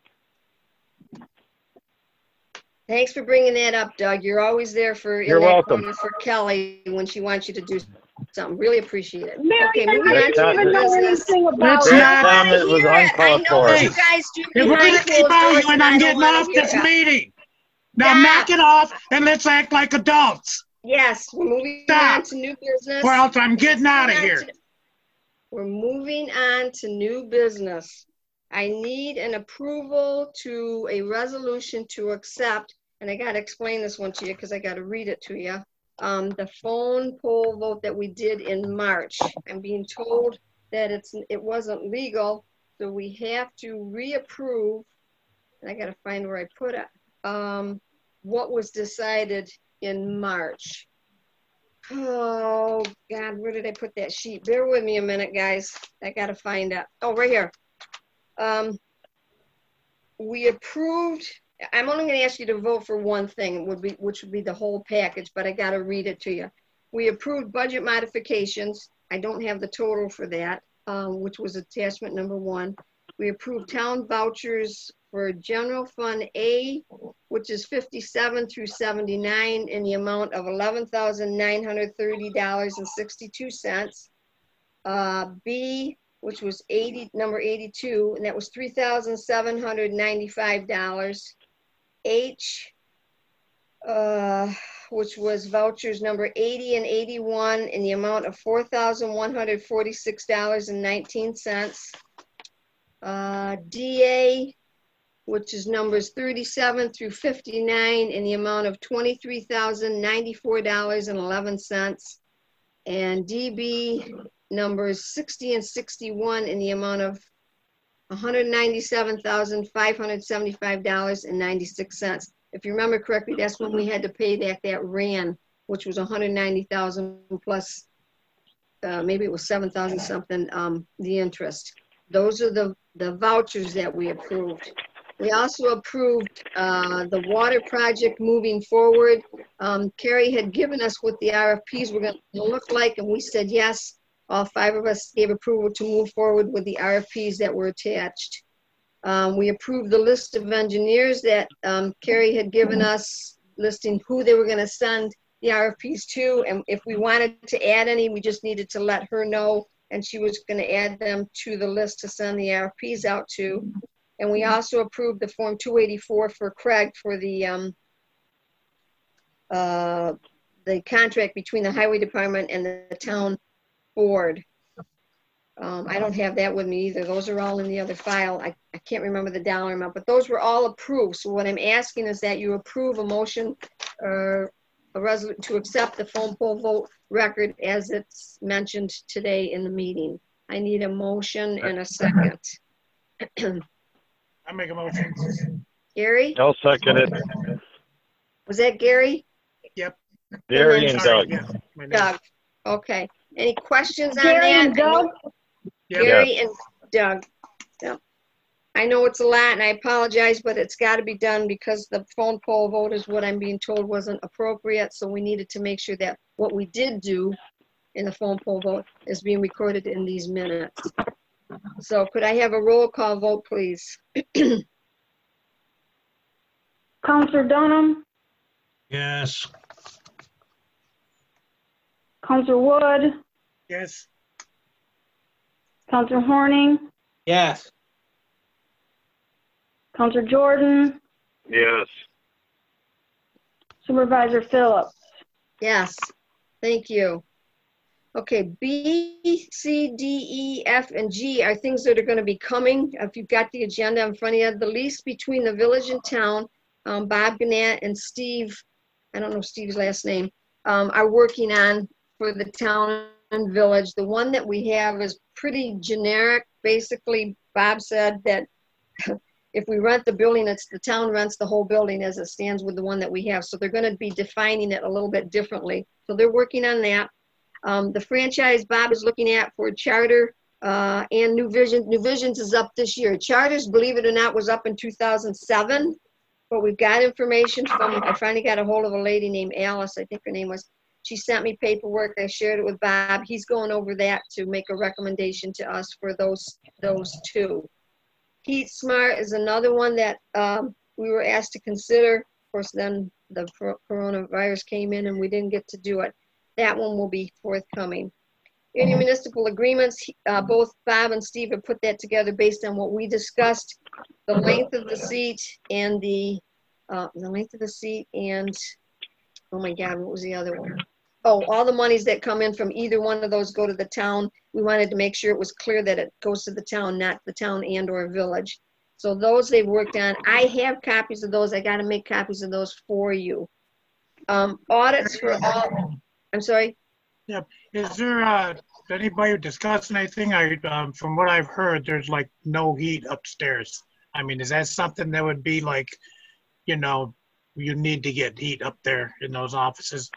Thanks for bringing that up, Doug. You're always there for, in You're that welcome. corner for Kelly when she wants you to do something. Really appreciate it. Mary, Okay, I moving don't on to That's even new know business. anything about Let's it. not- I That wanna comment was hear it. I uncalled know for. what Hey, you guys do If we're behind gonna keep closed doors, arguing, and I I'm don't getting wanna off hear this it. meeting. Now Stop. knock it off and let's act like adults, Yes, we're moving Stop. on to new business. or else I'm getting out of Moving on here. to- We're moving on to new business. I need an approval to a resolution to accept, and I gotta explain this one to you because I gotta read it to you. Um, the phone poll vote that we did in March. I'm being told that it's, it wasn't legal, so we have to reapprove, and I gotta find where I put it, um, what was decided in March. Oh, God, where did I put that sheet? Bear with me a minute, guys. I gotta find it. Oh, right here. Um, we approved, I'm only gonna ask you to vote for one thing, would be, which would be the whole package, but I gotta read it to you. We approved budget modifications, I don't have the total for that, um, which was attachment number one. We approved town vouchers for general fund A, which is fifty-seven through seventy-nine, in the amount of eleven thousand nine hundred thirty dollars and sixty-two cents. Uh, B, which was eighty, number eighty-two, and that was three thousand seven hundred ninety-five dollars. H, uh, which was vouchers number eighty and eighty-one, in the amount of four thousand one hundred forty-six dollars and nineteen cents. Uh, D A, which is numbers thirty-seven through fifty-nine, in the amount of twenty-three thousand ninety-four dollars and eleven cents. And D B, numbers sixty and sixty-one, in the amount of one hundred ninety-seven thousand five hundred seventy-five dollars and ninety-six cents. If you remember correctly, that's when we had to pay back that R A N, which was one hundred ninety thousand plus, uh, maybe it was seven thousand something, um, the interest. Those are the, the vouchers that we approved. We also approved uh, the water project moving forward. Um, Carrie had given us what the R F Ps were going to look like, and we said yes. All five of us gave approval to move forward with the R F Ps that were attached. Um, we approved the list of engineers that um, Carrie had given us, listing who they were going to send the R F Ps to, and if we wanted to add any, we just needed to let her know, and she was going to add them to the list to send the R F Ps out to. And we also approved the Form two eighty-four for Craig for the um, uh, the contract between the Highway Department and the town board. Um, I don't have that with me either. Those are all in the other file. I, I can't remember the dollar amount, but those were all approved. So what I'm asking is that you approve a motion or a resolution to accept the phone poll vote record as it's mentioned today in the meeting. I need a motion and a second. I make a motion. Gary? I'll second it. Was that Gary? Yep. Gary and Doug. Yeah, my name. Doug. Okay. Any questions on Gary that? and Doug? Yep. Gary and Doug. Yep. I know it's a lot and I apologize, but it's got to be done because the phone poll vote is what I'm being told wasn't appropriate. So we needed to make sure that what we did do in the phone poll vote is being recorded in these minutes. So could I have a roll call vote, please? Counselor Dunham, Yes. Counselor Wood, Yes. Counselor Horning, Yes. Counselor Jordan, Yes. Supervisor Phillips. Yes, thank you. Okay, B, C, D, E, F, and G are things that are going to be coming. If you've got the agenda in front of you, the lease between the village and town, um, Bob Gannett and Steve, I don't know Steve's last name, um, are working on for the town and village. The one that we have is pretty generic. Basically, Bob said that if we rent the building, it's the town rents the whole building as it stands with the one that we have. So they're going to be defining it a little bit differently. So they're working on that. Um, the franchise Bob is looking at for Charter uh, and New Vision. New Visions is up this year. Charters, believe it or not, was up in two thousand seven. But we've got information from, I finally got a hold of a lady named Alice, I think her name was. She sent me paperwork. I shared it with Bob. He's going over that to make a recommendation to us for those, those two. Heat Smart is another one that um, we were asked to consider. Of course, then the coronavirus came in and we didn't get to do it. That one will be forthcoming. Intermunicipal agreements, uh, both Bob and Steve have put that together based on what we discussed. The length of the seat and the, uh, the length of the seat and, oh my God, what was the other one? Oh, all the monies that come in from either one of those go to the town. We wanted to make sure it was clear that it goes to the town, not the town and or village. So those they've worked on. I have copies of those. I got to make copies of those for you. Um, audits for all, I'm sorry? Yep. Is there, uh, anybody discussing anything? I, um, from what I've heard, there's like no heat upstairs. I mean, is that something that would be like, you know, you need to get heat up there in those offices?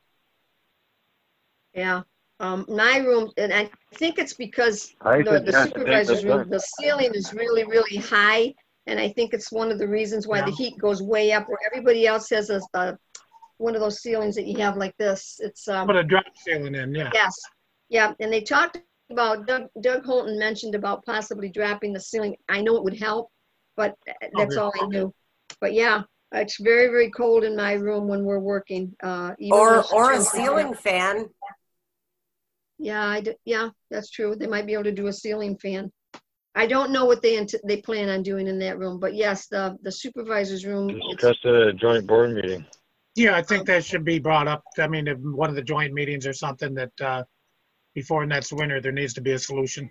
Yeah, um, my room, and I think it's because I the, think, the yes, I think supervisor's that's room, right. the ceiling is really, really high. And I think it's one of the reasons why Yeah. the heat goes way up where everybody else has a, a, one of those ceilings that you have like this. It's, um, Put a drop ceiling in, yeah. yes, Yeah, and they talked about, Doug, Doug Holton mentioned about possibly dropping the ceiling. I know it would help, but that's all I knew. But yeah, it's very, very cold in my room when we're working. Uh, even Or though or a it's- ceiling fan. Yeah, I d- yeah, that's true. They might be able to do a ceiling fan. I don't know what they int- they plan on doing in that room, but yes, the the supervisor's room. it's- Discuss at a joint board meeting. Yeah, I think that should be brought up. I mean, if one of the joint meetings or something that, uh, before next winter, there needs to be a solution.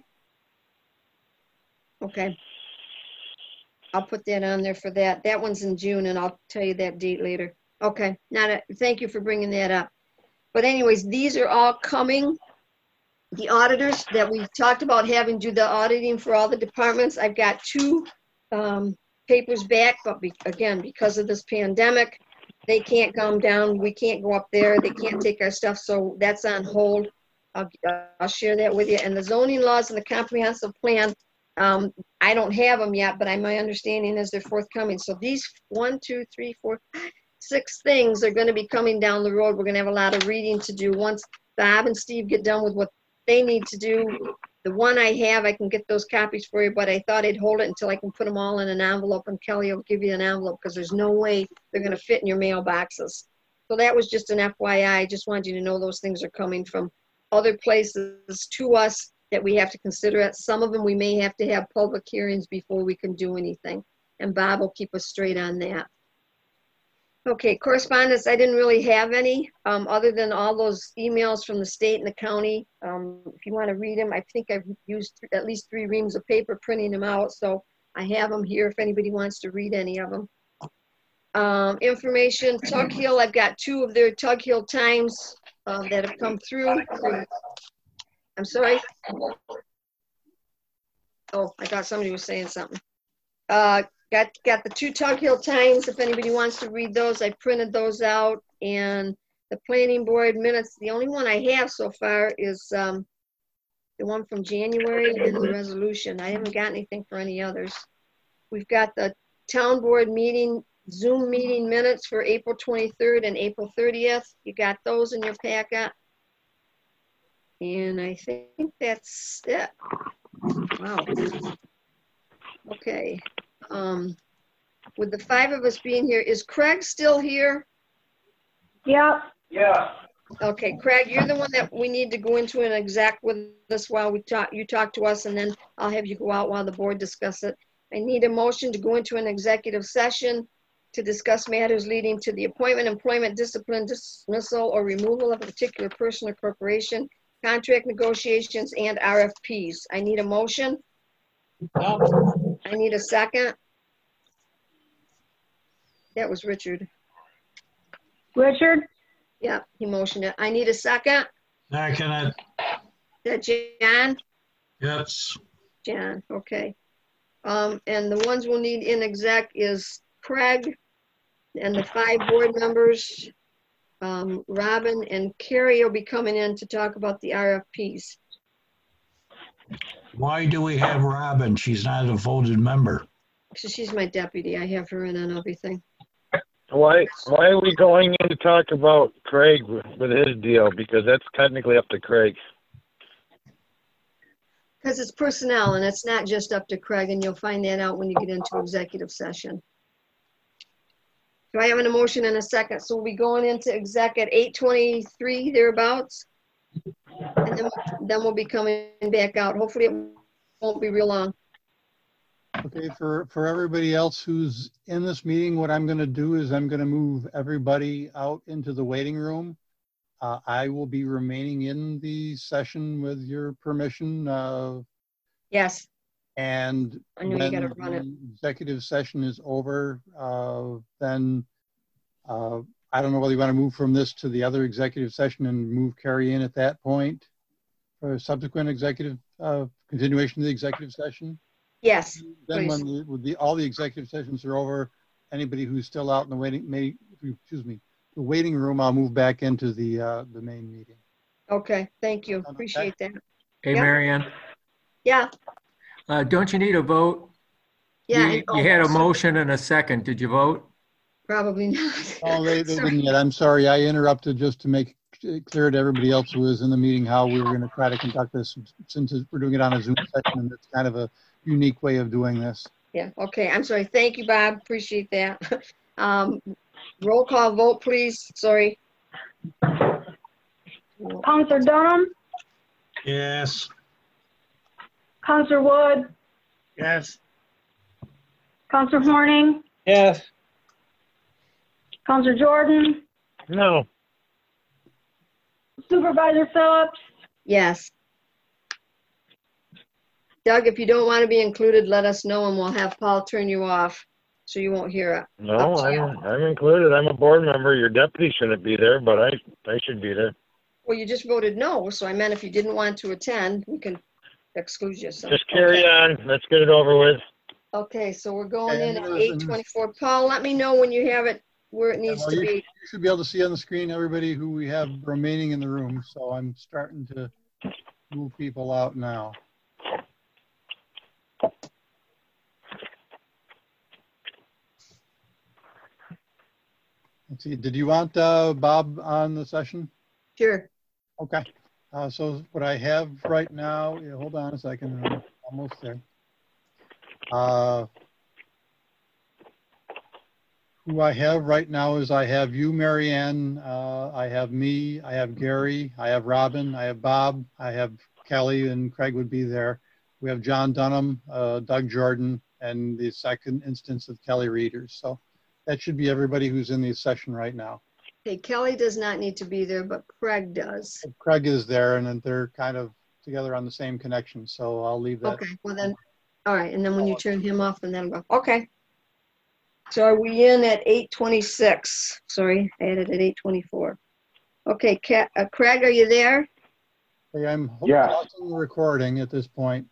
Okay. I'll put that on there for that. That one's in June, and I'll tell you that date later. Okay, not a, thank you for bringing that up. But anyways, these are all coming. The auditors that we talked about having do the auditing for all the departments, I've got two um, papers back, but be, again, because of this pandemic, they can't come down. We can't go up there. They can't take our stuff, so that's on hold. I'll, I'll share that with you. And the zoning laws and the comprehensive plan, um, I don't have them yet, but I, my understanding is they're forthcoming. So these one, two, three, four, six things are going to be coming down the road. We're going to have a lot of reading to do once Bob and Steve get done with what they need to do. The one I have, I can get those copies for you, but I thought I'd hold it until I can put them all in an envelope, and Kelly will give you an envelope because there's no way they're going to fit in your mailboxes. So that was just an F Y I. I just wanted you to know those things are coming from other places to us that we have to consider it. Some of them we may have to have public hearings before we can do anything, and Bob will keep us straight on that. Okay, correspondence, I didn't really have any, um, other than all those emails from the state and the county. Um, if you want to read them, I think I've used th- at least three reams of paper printing them out, so I have them here if anybody wants to read any of them. Um, information, Tug Hill, I've got two of their Tug Hill times uh, that have come through. I'm sorry. Oh, I thought somebody was saying something. Uh, Got, got the two Tug Hill times, if anybody wants to read those. I printed those out. And the planning board minutes, the only one I have so far is um, the one from January and the resolution. I haven't got anything for any others. We've got the town board meeting, Zoom meeting minutes for April twenty-third and April thirtieth. You got those in your packet. And I think that's it. Wow. Okay. Um, with the five of us being here, is Craig still here? Yeah. Yeah. Okay, Craig, you're the one that we need to go into an exec with us while we talk, you talk to us, and then I'll have you go out while the board discuss it. I need a motion to go into an executive session to discuss matters leading to the appointment, employment, discipline, dismissal, or removal of a particular person or corporation, contract negotiations, and R F Ps. I need a motion. No. I need a second. That was Richard. Richard? Yeah, he motioned it. I need a second. Second it. That Jan? Yes. Jan, okay. Um, and the ones we'll need in exec is Craig and the five board members. Um, Robin and Carrie will be coming in to talk about the R F Ps. Why do we have Robin? She's not a voted member. So she's my deputy. I have her in on everything. Why why are we going in to talk about Craig with, with his deal? Because that's technically up to Craig. Because it's personnel and it's not just up to Craig, and you'll find that out when you get into executive session. Do I have an emotion in a second? So we'll be going into exec at eight twenty-three, thereabouts. And then, then we'll be coming back out. Hopefully it won't be real long. Okay, for, for everybody else who's in this meeting, what I'm going to do is I'm going to move everybody out into the waiting room. Uh, I will be remaining in the session with your permission. Uh, yes. And I know you got to run it. The executive session is over, uh, then uh, I don't know whether you want to move from this to the other executive session and move Carrie in at that point for a subsequent executive uh, continuation of the executive session. Yes. Then please. when the, with the, all the executive sessions are over, anybody who's still out in the waiting, may, excuse me, the waiting room, I'll move back into the uh, the main meeting. Okay, thank you. Appreciate that. Hey, Yep. Marianne, Yeah. uh, don't you need a vote? Yeah. You, I you know. had a motion and a second. Did you vote? Probably not. Oh, they, they Sorry. didn't yet. I'm sorry. I interrupted just to make clear to everybody else who was in the meeting how we were going to try to conduct this, since we're doing it on a Zoom session, and it's kind of a unique way of doing this. Yeah, okay, I'm sorry. Thank you, Bob. Appreciate that. Um, roll call vote, please. Sorry. Counselor Dunham, Yes. Counselor Wood, Yes. Counselor Horning, Yes. Counselor Jordan, No. Supervisor Phillips, Yes. Doug, if you don't want to be included, let us know and we'll have Paul turn you off so you won't hear it. No, Up to you. I'm, I'm included. I'm a board member. Your deputy shouldn't be there, but I, I should be there. Well, you just voted no, so I meant if you didn't want to attend, we can exclude you. So. Just carry on. Let's get it over with. Okay, so we're going Okay, in I'm at gonna- eight twenty-four. Paul, let me know when you have it where it needs Well, to you, be. you should be able to see on the screen everybody who we have remaining in the room. So I'm starting to move people out now. Let's see. Did you want uh, Bob on the session? Sure. Okay. Uh, so what I have right now, yeah, hold on a second. I'm almost there. Uh, who I have right now is I have you, Marianne. Uh, I have me. I have Gary. I have Robin. I have Bob. I have Kelly, and Craig would be there. We have John Dunham, uh, Doug Jordan, and the second instance of Kelly Readers. So that should be everybody who's in the session right now. Okay, Kelly does not need to be there, but Craig does. Craig is there, and then they're kind of together on the same connection. So I'll leave that. Okay, well then, all right, and then when you turn him off, and then go, okay. So are we in at eight twenty-six? Sorry, I had it at eight twenty-four. Okay, Ca- uh, Craig, are you there? Hey, I'm Yeah. pausing the recording at this point.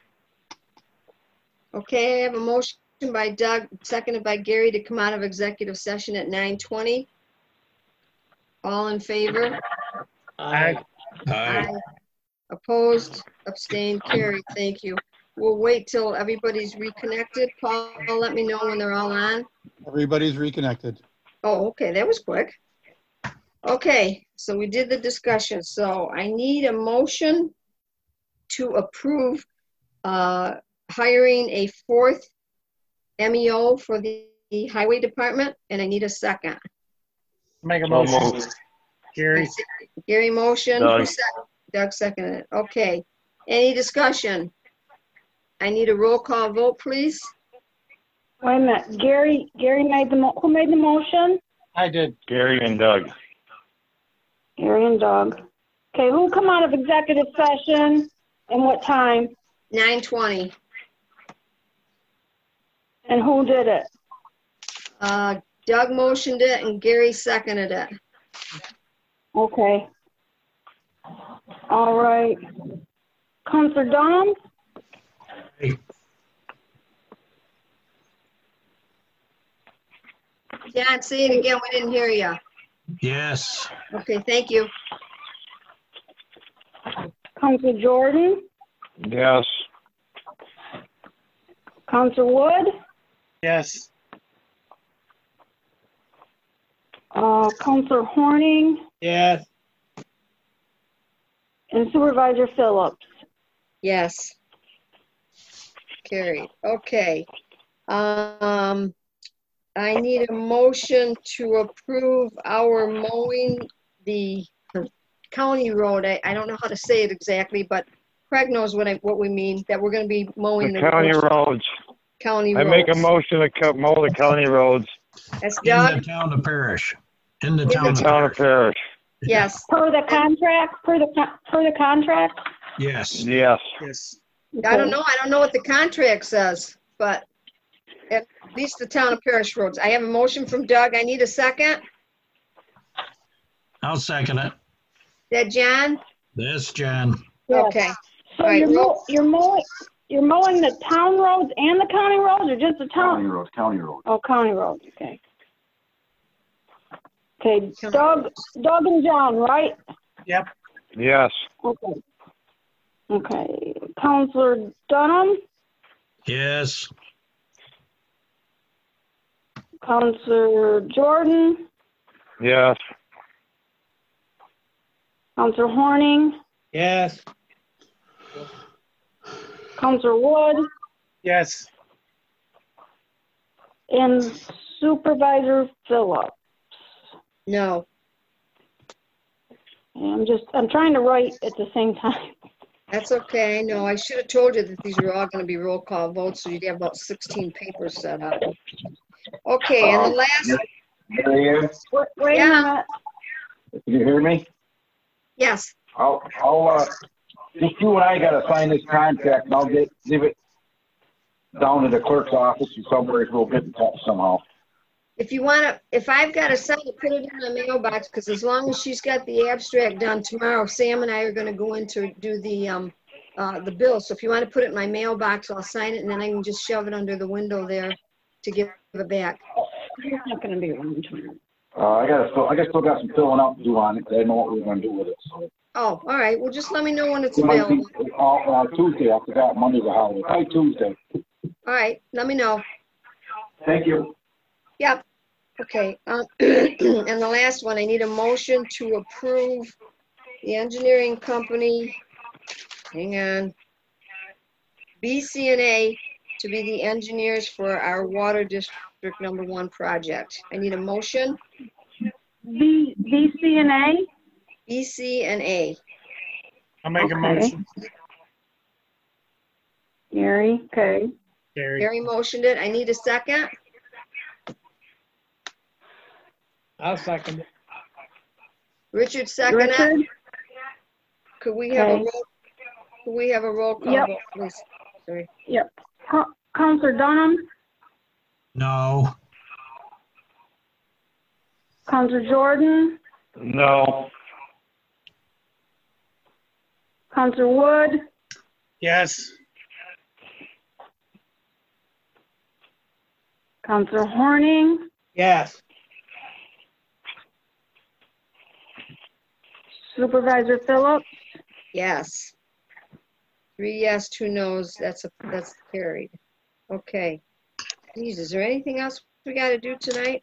Okay, I have a motion by Doug, seconded by Gary to come out of executive session at nine twenty. All in favor? Aye. Aye. Opposed, abstained, carried. Thank you. We'll wait till everybody's reconnected. Paul, let me know when they're all on. Everybody's reconnected. Oh, okay, that was quick. Okay, so we did the discussion. So I need a motion to approve uh, hiring a fourth M E O for the highway department, and I need a second. Make a So motion. moved. Gary. Gary motion. Doug. Who sec- Doug seconded it. Okay. Any discussion? I need a roll call vote, please. wait a minute, Gary, Gary made the, mo- who made the motion? I did. Gary and Doug. Gary and Doug. Okay, who come out of executive session and what time? nine twenty. And who did it? Uh, Doug motioned it and Gary seconded it. Okay. All right. Counselor Dunham? Hey. Yeah, say it again. We didn't hear you. Yes. Okay, thank you. Counselor Jordan? Yes. Counselor Wood? Yes. Uh, Counselor Horning? Yes. And Supervisor Phillips? Yes. Carried. Okay. Um, I need a motion to approve our mowing the county road. I, I don't know how to say it exactly, but Craig knows what I, what we mean, that we're gonna be mowing The the county roads. county I roads. make a motion to co- mow the county roads. That's In the Doug? town of Parish. In the In the town of Town of Parish. Parish. Yes. Per the contract, per the, con- per the contract? Yes. Yes. Yes. I don't know. I don't know what the contract says, but at least the town of Parish roads. I have a motion from Doug. I need a second. I'll second it. Is that John? This, John. Yes. Okay. So All right, you're, roll- mow- you're mowing, you're mowing the town roads and the county roads, or just the County town? roads, county roads. Oh, county roads, okay. Okay, Doug, Doug and John, right? Yep. Yes. Okay. Okay, Counselor Dunham, Yes. Counselor Jordan, Yes. Counselor Horning, Yes. Counselor Wood, Yes. and Supervisor Phillips. No. And I'm just, I'm trying to write at the same time. That's okay. No, I should have told you that these were all going to be roll call votes, so you'd have about sixteen papers set up. Okay, and the last, Mary Ann, Wait, wait Yeah. a minute. can you hear me? yes, I'll, I'll, uh, just you and I gotta sign this contract, and I'll get, leave it down to the clerk's office or somewhere, we'll get in touch somehow. if you want to, if I've got to sign it, put it in the mailbox, because as long as she's got the abstract done tomorrow, Sam and I are going to go in to do the, um, uh, the bill. So if you want to put it in my mailbox, I'll sign it, and then I can just shove it under the window there to give it back. You're not gonna be around tomorrow. Uh, I gotta, still, I guess still got some filling out to do on it, 'cause I know what we're gonna do with it, so. Oh, all right. Well, just let me know when it's It might be, available. uh, uh, Tuesday, I forgot, Monday's a holiday, probably Tuesday. All right, let me know. Thank you. Yep. Okay. uh, And the last one, I need a motion to approve the engineering company, hang on, B C N A to be the engineers for our water district number one project. I need a motion, B, B C N A? B C and A. I'll make a Okay. motion. Gary, okay. Gary. Gary motioned it. I need a second. I'll second it. Richard seconded it. Richard? Could we have a Okay. roll, could we have a roll call Yep. vote, please? Sorry. Yep. Co- Counselor Dunham, No. Counselor Jordan, No. Counselor Wood, Yes. Counselor Horning, Yes. Supervisor Phillips, Yes. Three yes, two no's. That's a, that's carried. Okay. Geez, is there anything else we got to do tonight?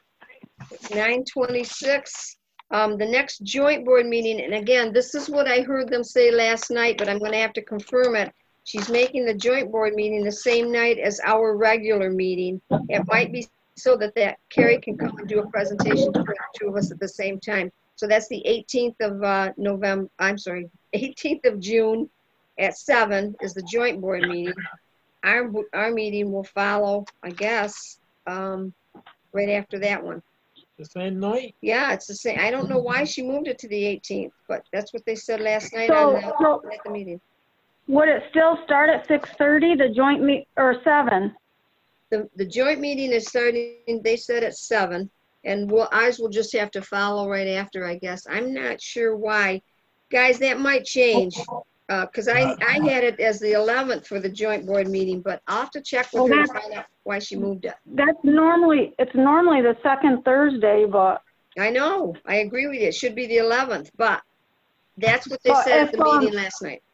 nine twenty-six. Um, the next joint board meeting, and again, this is what I heard them say last night, but I'm going to have to confirm it. She's making the joint board meeting the same night as our regular meeting. It might be so that that Carrie can come and do a presentation for the two of us at the same time. So that's the eighteenth of uh, November, I'm sorry, eighteenth of June at seven is the joint board meeting. Our, our meeting will follow, I guess, um, right after that one. The same night? Yeah, it's the same. I don't know why she moved it to the eighteenth, but that's what they said last night So- on the, so- at the meeting. would it still start at six thirty, the joint meet, or seven? The, the joint meeting is starting, they said at seven, and we'll, ours will just have to follow right after, I guess. I'm not sure why. Guys, that might change, uh, cause I, I had it as the eleventh for the joint board meeting, but I'll have to check with Well, her to that's- find out why she moved it. That's normally, it's normally the second Thursday, but I know, I agree with you. It should be the eleventh, but that's what they But said at if, the um, meeting last night.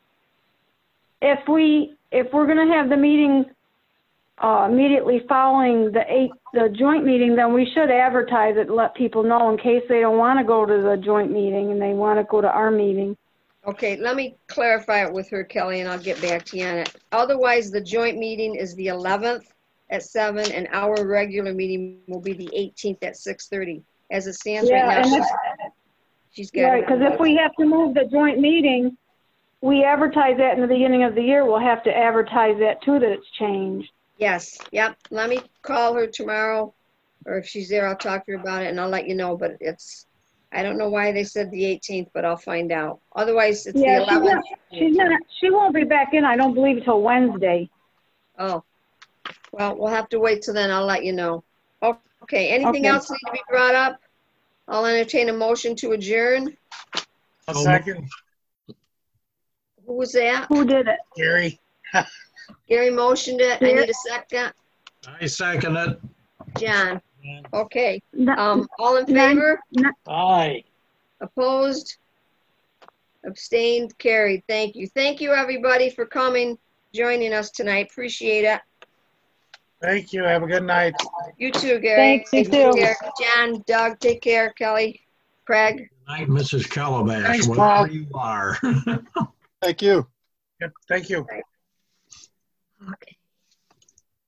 if we, if we're gonna have the meeting uh, immediately following the eight, the joint meeting, then we should advertise it and let people know in case they don't wanna go to the joint meeting and they wanna go to our meeting. Okay, let me clarify it with her, Kelly, and I'll get back to you on it. Otherwise, the joint meeting is the eleventh at seven, and our regular meeting will be the eighteenth at six thirty. As it stands right Yeah, now, and she's, if, she's got right, it. cause on if we have to move the joint meeting, we advertise that in the beginning of the year, we'll have to advertise that too, that it's changed. Yes, yep. Let me call her tomorrow, or if she's there, I'll talk to her about it, and I'll let you know, but it's, I don't know why they said the eighteenth, but I'll find out. Otherwise, it's the Yeah, she's not, eleventh. she's not, she won't be back in, I don't believe, until Wednesday. Oh, well, we'll have to wait till then. I'll let you know. Okay, anything Okay. else need to be brought up? I'll entertain a motion to adjourn. A second, Who was that? Who did it? Gary. Gary motioned it. I need a second. I second it. John. Okay. No- Um, all in Nine- favor? no- Aye. Opposed? Abstained? Carried. Thank you. Thank you, everybody, for coming, joining us tonight. Appreciate it. Thank you. Have a good night. You too, Gary. Thanks, you Take too. care. John, Doug, take care. Kelly. Craig. Good night, Missus Calabash, Thanks, wherever Paul. you are. Thank you. Yep, thank you. Okay.